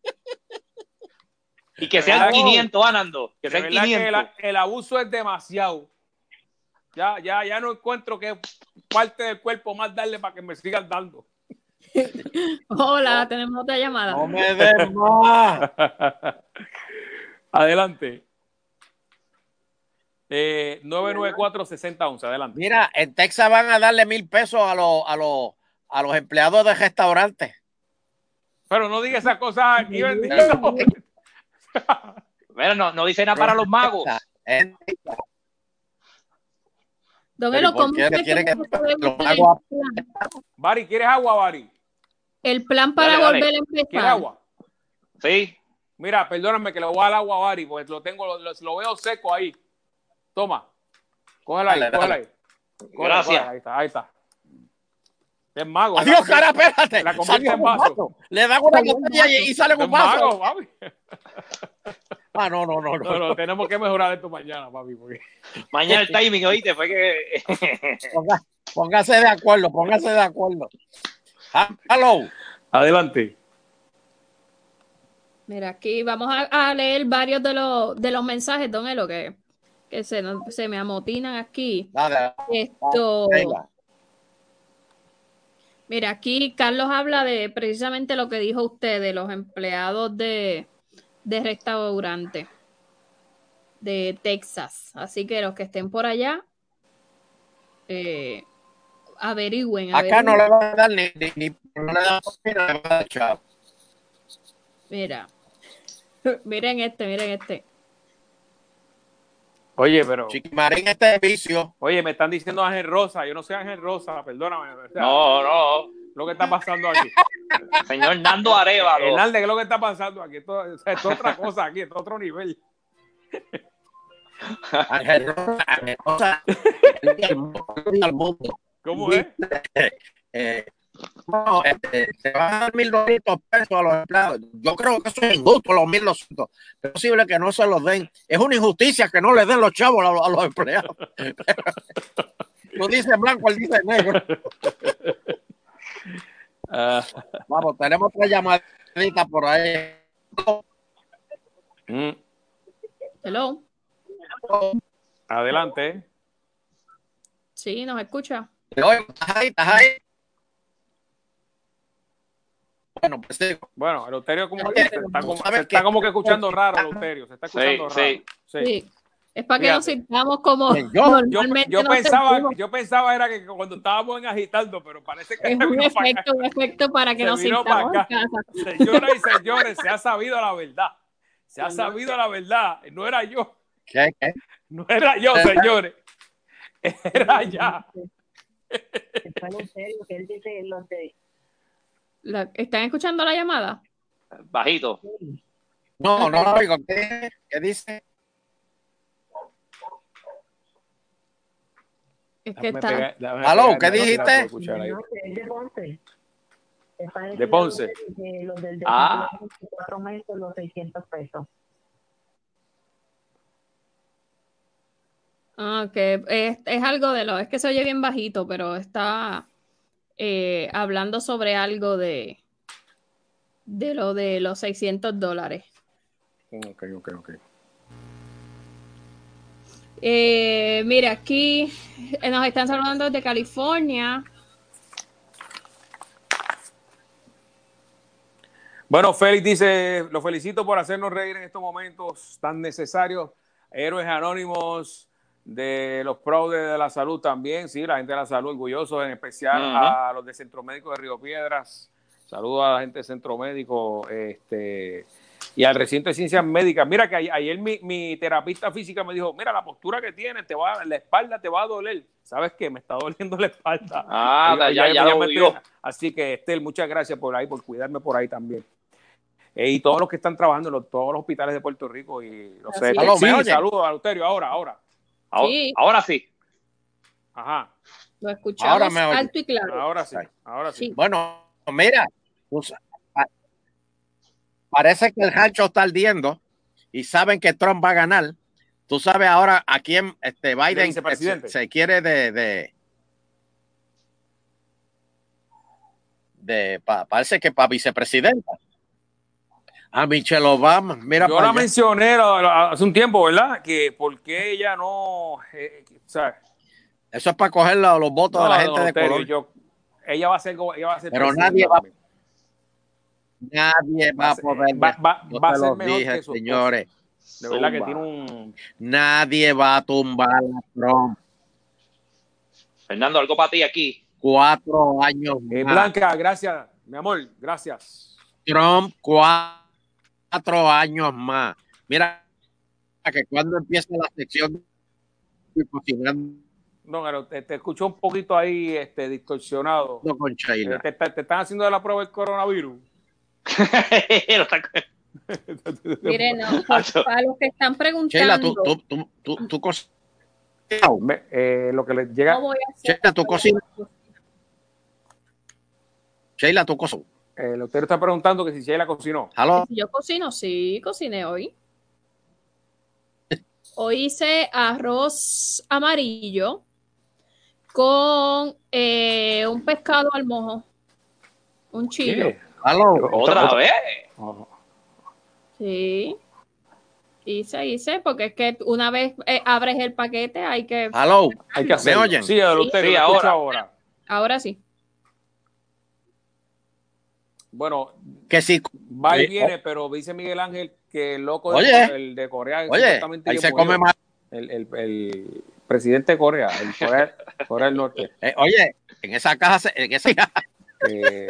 Speaker 4: Y que sean
Speaker 1: verdad que-
Speaker 4: quinientos, ah, Nando. Que
Speaker 1: De
Speaker 4: sean
Speaker 1: verdad que
Speaker 4: quinientos.
Speaker 1: el, el abuso es demasiado. Ya, ya, ya no encuentro qué parte del cuerpo más darle para que me sigan dando.
Speaker 3: Hola, tenemos otra llamada.
Speaker 2: No me des más.
Speaker 1: Adelante. Eh, nueve nueve cuatro, seis cero uno, adelante.
Speaker 2: Mira, en Texas van a darle mil pesos a los, a los, a los empleados de restaurantes.
Speaker 1: Pero no diga esas cosas aquí, bendito.
Speaker 4: Mira, no, no dice nada para los magos.
Speaker 2: En-
Speaker 3: Don
Speaker 2: Pero,
Speaker 3: Elo,
Speaker 2: ¿y por
Speaker 3: ¿cómo
Speaker 2: qué
Speaker 3: usted
Speaker 2: quiere
Speaker 3: cree
Speaker 2: que
Speaker 3: que podemos
Speaker 2: los
Speaker 3: hacer
Speaker 2: magos-
Speaker 3: el plan?
Speaker 1: Bari, ¿quieres agua, Bari?
Speaker 3: El plan para
Speaker 4: Dale, dale.
Speaker 3: volver a
Speaker 1: ¿Quieres
Speaker 3: empezar.
Speaker 1: agua?
Speaker 4: Sí.
Speaker 1: Mira, perdóname que le voy a dar agua a Bari, porque lo tengo, lo, lo veo seco ahí. Toma. Cógela ahí,
Speaker 2: Dale,
Speaker 1: cógela
Speaker 2: dale.
Speaker 1: ahí. Cógela,
Speaker 4: Gracias.
Speaker 1: cógela, ahí está, ahí está. Es mago.
Speaker 2: Adiós,
Speaker 1: la
Speaker 2: cara,
Speaker 1: convierte-
Speaker 2: espérate.
Speaker 1: La convierte
Speaker 2: Salió
Speaker 1: en
Speaker 2: un
Speaker 1: vaso.
Speaker 2: vaso. Le dan una botella y, y sale
Speaker 1: Es
Speaker 2: un vaso.
Speaker 1: mago, papi.
Speaker 2: Ah, no, no, no, no.
Speaker 1: No, no, tenemos que mejorar esto mañana, papi. Porque...
Speaker 4: Mañana el timing, oíste, fue que.
Speaker 2: Ponga- póngase de acuerdo, póngase de acuerdo. Ah, hello.
Speaker 1: Adelante.
Speaker 3: Mira, aquí vamos a, a leer varios de los, de los mensajes, Don Elo, que, que se, nos- se me amotinan aquí.
Speaker 2: Dale,
Speaker 3: Esto,
Speaker 2: venga.
Speaker 3: mira, aquí Carlos habla de precisamente lo que dijo usted, de los empleados de, de restaurante de Texas. Así que los que estén por allá, eh, averigüen.
Speaker 2: Acá
Speaker 3: averigüen.
Speaker 2: no le va a dar ni, ni, ni no le da propina, le va a dar chavo.
Speaker 3: Mira, miren este, miren este.
Speaker 1: Oye, pero.
Speaker 2: Chiquimarín, este vicio.
Speaker 1: Oye, me están diciendo Ángel Rosa. Yo no soy Ángel Rosa, perdóname. O sea,
Speaker 4: No, no.
Speaker 1: Lo que está pasando aquí.
Speaker 4: Señor Nando Arevalo.
Speaker 1: Hernández, ¿qué es lo que está pasando aquí? Esto, o sea, esto es otra cosa aquí, esto es otro nivel.
Speaker 2: Ángel Rosa, Ángel Rosa, al mundo.
Speaker 1: ¿Cómo es?
Speaker 2: Eh, no, este, se van a dar mil doscientos pesos a los empleados. Yo creo que eso es injusto, los mil doscientos. Es posible que no se los den. Es una injusticia que no les den los chavos a los, a los empleados. Lo dice en blanco, él dice en negro.
Speaker 1: Uh,
Speaker 2: Vamos, tenemos otra llamadita por ahí.
Speaker 1: mm,
Speaker 3: Hello.
Speaker 1: adelante.
Speaker 3: Sí, nos escucha.
Speaker 2: Oye, ¿estás ahí? ¿Estás ahí? Bueno, pues sí.
Speaker 1: Bueno, Eleuterio como que se está como,
Speaker 2: ¿Sabes
Speaker 1: se está
Speaker 2: qué?
Speaker 1: como que escuchando raro, Eleuterio. Se está escuchando
Speaker 4: Sí,
Speaker 1: raro.
Speaker 4: sí.
Speaker 1: Sí.
Speaker 3: Sí. Es para que
Speaker 1: Fíjate.
Speaker 3: nos sintamos como
Speaker 2: Bien, yo-
Speaker 1: Yo,
Speaker 3: normalmente
Speaker 1: yo
Speaker 3: nos
Speaker 1: pensaba,
Speaker 3: sentimos.
Speaker 1: yo pensaba era que cuando estábamos en agitando, pero parece que
Speaker 3: Es
Speaker 1: se
Speaker 3: un
Speaker 1: vino para acá.
Speaker 3: efecto, un efecto para que
Speaker 1: Se
Speaker 3: nos
Speaker 1: vino
Speaker 3: sintamos
Speaker 1: para
Speaker 3: en
Speaker 1: acá.
Speaker 3: casa.
Speaker 1: Señoras y señores, se ha sabido la verdad. Se ha sabido la verdad. No era yo.
Speaker 2: ¿Qué, qué?
Speaker 1: No era yo, señores. Era ya.
Speaker 10: en serio, que él dice los de...
Speaker 3: La- ¿Están escuchando la llamada?
Speaker 4: Bajito.
Speaker 2: No, no lo oigo. ¿Qué, qué dice?
Speaker 3: Es que
Speaker 1: Déjame
Speaker 3: está.
Speaker 1: pegar- déjame
Speaker 2: Aló,
Speaker 1: pegarme
Speaker 2: ¿qué
Speaker 1: a ver si la
Speaker 2: dijiste?
Speaker 1: puedo escuchar ahí.
Speaker 10: No, que es de Ponce. Es para
Speaker 1: De
Speaker 10: decirle
Speaker 1: Ponce.
Speaker 10: a los de- los del
Speaker 4: Ah.
Speaker 10: desempleo, cuatro meses, los seiscientos pesos.
Speaker 3: Ah, que es, es algo de lo. Es que se oye bien bajito, pero está eh, hablando sobre algo de. De lo de los seiscientos dólares.
Speaker 1: Ok, ok, ok.
Speaker 3: Eh, mira, aquí eh, nos están saludando desde California.
Speaker 1: Bueno, Félix dice, lo felicito por hacernos reír en estos momentos tan necesarios. Héroes anónimos de los pros de la salud también, sí, la gente de la salud, orgullosos, en especial
Speaker 4: Ujú.
Speaker 1: a los de Centro Médico de Río Piedras. Saludos a la gente de Centro Médico este, y al recinto de ciencias médicas. Mira que ayer mi, mi terapista física me dijo, mira, la postura que tienes, te va, la espalda te va a doler. ¿Sabes qué? Me está doliendo la espalda.
Speaker 4: Ah,
Speaker 1: Yo-
Speaker 4: ya, ya lo
Speaker 1: me
Speaker 4: vio.
Speaker 1: estoy- Así que, Estel, muchas gracias por ahí, por cuidarme por ahí también. Eh, y todos los que están trabajando en los, todos los hospitales de Puerto Rico y los
Speaker 3: Así es.
Speaker 2: Aló, ¿me
Speaker 1: sí,
Speaker 2: oyen?
Speaker 1: saludos a Euterio, ahora, ahora.
Speaker 4: Ahora
Speaker 3: Sí.
Speaker 4: ahora sí.
Speaker 1: Ajá,
Speaker 3: Lo escuchamos
Speaker 2: Ahora me oye.
Speaker 3: alto y claro.
Speaker 1: ahora sí, ahora sí.
Speaker 3: Sí.
Speaker 2: Bueno, mira, pues, pa- parece que el rancho está ardiendo y saben que Trump va a ganar. Tú sabes ahora a quién este
Speaker 1: De
Speaker 2: Biden
Speaker 1: vicepresidente.
Speaker 2: se, se quiere de de, de pa- parece que para vicepresidenta. A Michelle Obama, mira
Speaker 1: Yo
Speaker 2: para
Speaker 1: la
Speaker 2: allá.
Speaker 1: mencioné la- la- hace un tiempo, ¿verdad? Que por qué ella no, eh, o sea,
Speaker 2: Eso es para coger los, los votos
Speaker 1: no,
Speaker 2: de la
Speaker 1: don
Speaker 2: gente de
Speaker 1: Euterio,
Speaker 2: color.
Speaker 1: yo, ella va a ser, go- ella va a ser
Speaker 2: Pero
Speaker 1: presidenta
Speaker 2: nadie va-
Speaker 1: también.
Speaker 2: Nadie
Speaker 1: Va
Speaker 2: va
Speaker 1: a
Speaker 2: a
Speaker 1: ser-
Speaker 2: poder.
Speaker 1: va- va-
Speaker 2: yo
Speaker 1: va a
Speaker 2: te
Speaker 1: ser
Speaker 2: lo
Speaker 1: mejor
Speaker 2: dije,
Speaker 1: que su esposo.
Speaker 2: señores.
Speaker 1: De verdad que
Speaker 4: Zumba.
Speaker 1: tiene un...
Speaker 2: Nadie va a tumbar a Trump.
Speaker 4: Fernando, algo para ti aquí.
Speaker 2: Cuatro años
Speaker 1: Eh,
Speaker 2: más.
Speaker 1: Blanca, gracias, mi amor, gracias.
Speaker 2: Trump, cuatro años más. Mira que cuando empieza la sección de cocinando
Speaker 1: No, pero te, te escucho un poquito ahí este, distorsionado.
Speaker 2: con
Speaker 1: Eh,
Speaker 2: Sheila.
Speaker 1: te, te- te están haciendo la prueba del coronavirus.
Speaker 3: Miren, no, por- para los que están
Speaker 2: Sheila, tú,
Speaker 3: preguntando,
Speaker 2: tú, tú, tú, tú cocinas.
Speaker 1: Me- eh, lo que les llega.
Speaker 3: no voy a hacer.
Speaker 2: Sheila, tú cocinas. Sheila, tú cocinas.
Speaker 1: Eh, usted está preguntando que si Sheila cocinó.
Speaker 2: Aló.
Speaker 3: Yo cocino, sí, cociné hoy. Hoy hice arroz amarillo con eh, un pescado al mojo, un chillo.
Speaker 1: ¿Qué?
Speaker 2: Aló.
Speaker 4: Otra vez.
Speaker 1: Oh.
Speaker 3: Sí, hice, hice, porque es que una vez eh, abres el paquete hay que...
Speaker 2: Aló.
Speaker 1: Hay que hacerlo.
Speaker 2: ¿Me oyen?
Speaker 1: Sí, Eleuterio,
Speaker 4: Sí,
Speaker 1: lo escucho
Speaker 4: ahora.
Speaker 1: ahora.
Speaker 3: Ahora sí.
Speaker 1: Bueno,
Speaker 2: Que sí.
Speaker 1: va y
Speaker 2: Eh,
Speaker 1: viene, pero dice Miguel Ángel que el loco de-
Speaker 2: Oye.
Speaker 1: el de Corea
Speaker 2: Oye,
Speaker 1: supuestamente
Speaker 2: ahí
Speaker 1: que
Speaker 2: se
Speaker 1: murió.
Speaker 2: come más.
Speaker 1: El, el, el presidente de Corea, el Corea, Corea del Norte.
Speaker 2: Eh, oye, en esa caja, se- en esa
Speaker 1: Eh,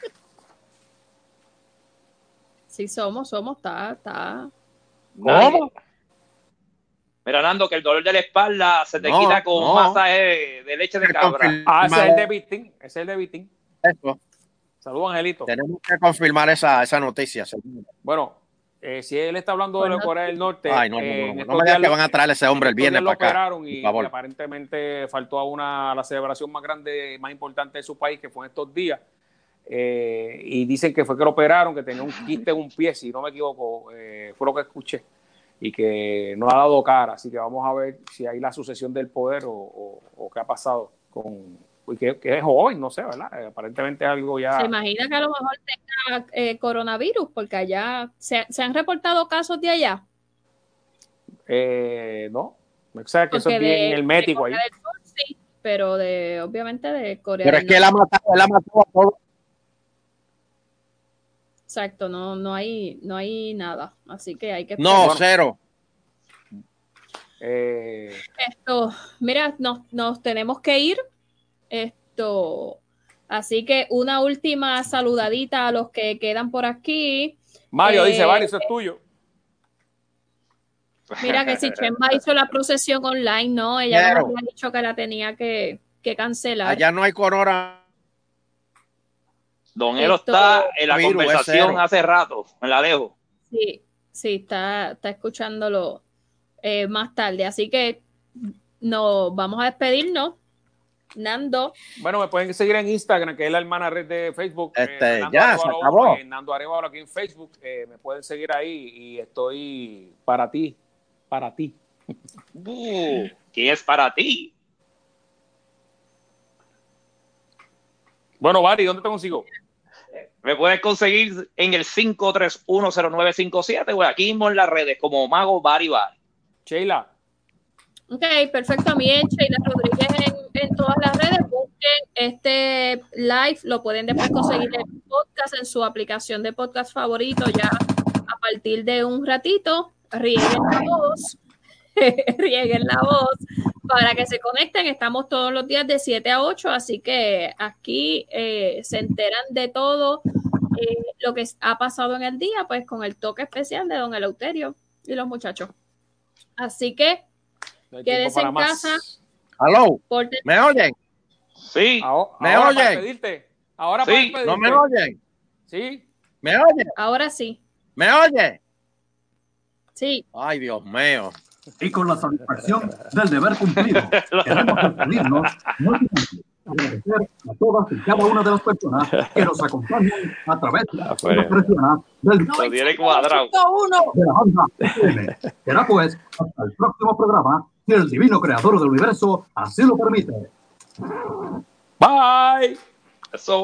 Speaker 3: Sí, somos, somos, está, está.
Speaker 2: ¿Cómo?
Speaker 4: Mira, Nando, que el dolor de la espalda se te
Speaker 2: No,
Speaker 4: quita con
Speaker 2: no.
Speaker 4: un masaje de leche de cabra.
Speaker 1: ah, ese es el de Vitín. Ese es el de Vitín.
Speaker 2: Eso.
Speaker 1: Saludos, Angelito.
Speaker 2: Tenemos que confirmar esa, esa noticia. señor.
Speaker 1: Bueno, eh, si él está hablando de
Speaker 3: Bueno,
Speaker 1: la Corea del Norte,
Speaker 2: Ay, no, no,
Speaker 1: eh,
Speaker 2: no,
Speaker 1: en
Speaker 2: no, no
Speaker 1: estos
Speaker 2: me digas
Speaker 1: días
Speaker 2: que van a traer a ese hombre el
Speaker 1: estos
Speaker 2: viernes
Speaker 1: días
Speaker 2: para
Speaker 1: lo
Speaker 2: acá.
Speaker 1: operaron y,
Speaker 2: Por favor.
Speaker 1: y aparentemente faltó a una a la celebración más grande, más importante de su país, que fue en estos días. Eh, y dicen que fue que lo operaron, que tenía un quiste en un pie, si no me equivoco, eh, fue lo que escuché, y que no ha dado cara. Así que vamos a ver si hay la sucesión del poder o, o, o qué ha pasado con. Y que, que es joven, no sé, ¿verdad? Eh, aparentemente es algo ya.
Speaker 3: Se imagina que a lo mejor tenga eh, coronavirus, porque allá se, se han reportado casos de allá.
Speaker 1: Eh, no, o sea que eso
Speaker 3: Porque
Speaker 1: es bien
Speaker 3: de-
Speaker 1: hermético
Speaker 3: de
Speaker 1: ahí.
Speaker 3: Corea del Sur, sí, pero de, obviamente de Corea
Speaker 2: Pero
Speaker 3: del
Speaker 2: es que él ha
Speaker 3: Norte.
Speaker 2: matado, él ha matado a todos.
Speaker 3: Exacto, no, no hay, no hay nada. Así que hay que
Speaker 2: No,
Speaker 3: esperar.
Speaker 2: cero.
Speaker 1: Eh,
Speaker 3: Esto, mira, nos, nos tenemos que ir. Esto, así que una última saludadita a los que quedan por aquí.
Speaker 1: Mario
Speaker 3: Eh,
Speaker 1: dice, Mario, eso es tuyo.
Speaker 3: Mira que si Chemba hizo la procesión online, no, ella
Speaker 2: Claro.
Speaker 3: nos había dicho que la tenía que, que cancelar.
Speaker 2: Allá no hay corona.
Speaker 4: Don Elo
Speaker 3: Esto-
Speaker 4: está en la
Speaker 2: Virus, es
Speaker 4: conversación
Speaker 2: cero.
Speaker 4: hace rato, me la dejo.
Speaker 3: Sí, sí, está, está escuchándolo eh, más tarde. Así que nos vamos a despedirnos. Nando,
Speaker 1: Bueno, me pueden seguir en Instagram, que es la hermana red de Facebook.
Speaker 2: Este,
Speaker 1: Nando
Speaker 2: ya,
Speaker 1: Arévalo
Speaker 2: se acabó.
Speaker 1: uno, eh, Nando Arévalo aquí en Facebook. Eh, me pueden seguir ahí y estoy para ti. Para ti.
Speaker 4: Uh, ¿Quién es para ti?
Speaker 1: Bueno, Bari, ¿dónde te consigo?
Speaker 4: Me puedes conseguir en el cinco tres uno cero nueve cinco siete, güey, aquí mismo en las redes, como Mago Bari Bari.
Speaker 1: Sheila.
Speaker 3: ok, perfecto. A mí en Sheila Rodríguez en, en todas las redes. Busquen este live, lo pueden después conseguir en podcast, en su aplicación de podcast favorito, ya a partir de un ratito. Rieguen la voz, rieguen la voz para que se conecten. Estamos todos los días de siete a ocho, así que aquí eh, se enteran de todo eh, lo que ha pasado en el día, pues con el toque especial de don Eleuterio y los muchachos. Así que
Speaker 1: No hay
Speaker 3: quédense
Speaker 1: tiempo para
Speaker 3: en
Speaker 1: más.
Speaker 3: casa.
Speaker 2: Hello,
Speaker 3: Porten-
Speaker 2: ¿me oyen?
Speaker 4: Sí,
Speaker 1: Ahora,
Speaker 2: ¿Me
Speaker 1: ahora
Speaker 2: oyen?
Speaker 1: para despedirte. Ahora
Speaker 4: Sí,
Speaker 1: para despedirte.
Speaker 2: ¿No me oyen?
Speaker 1: Sí.
Speaker 2: ¿Me oyen?
Speaker 3: Ahora sí,
Speaker 2: ¿Me oyen?
Speaker 3: sí.
Speaker 2: Ay, Dios mío.
Speaker 6: Y con la satisfacción del deber cumplido, queremos despedirnos nuevamente. Agradecer a todas y cada una de las personas que nos acompañan a través de la expresión del
Speaker 4: lo tiene cuadrado.
Speaker 6: de la banda F M. Será pues hasta el próximo programa, si el divino creador del universo así lo permite.
Speaker 1: Bye.
Speaker 4: Eso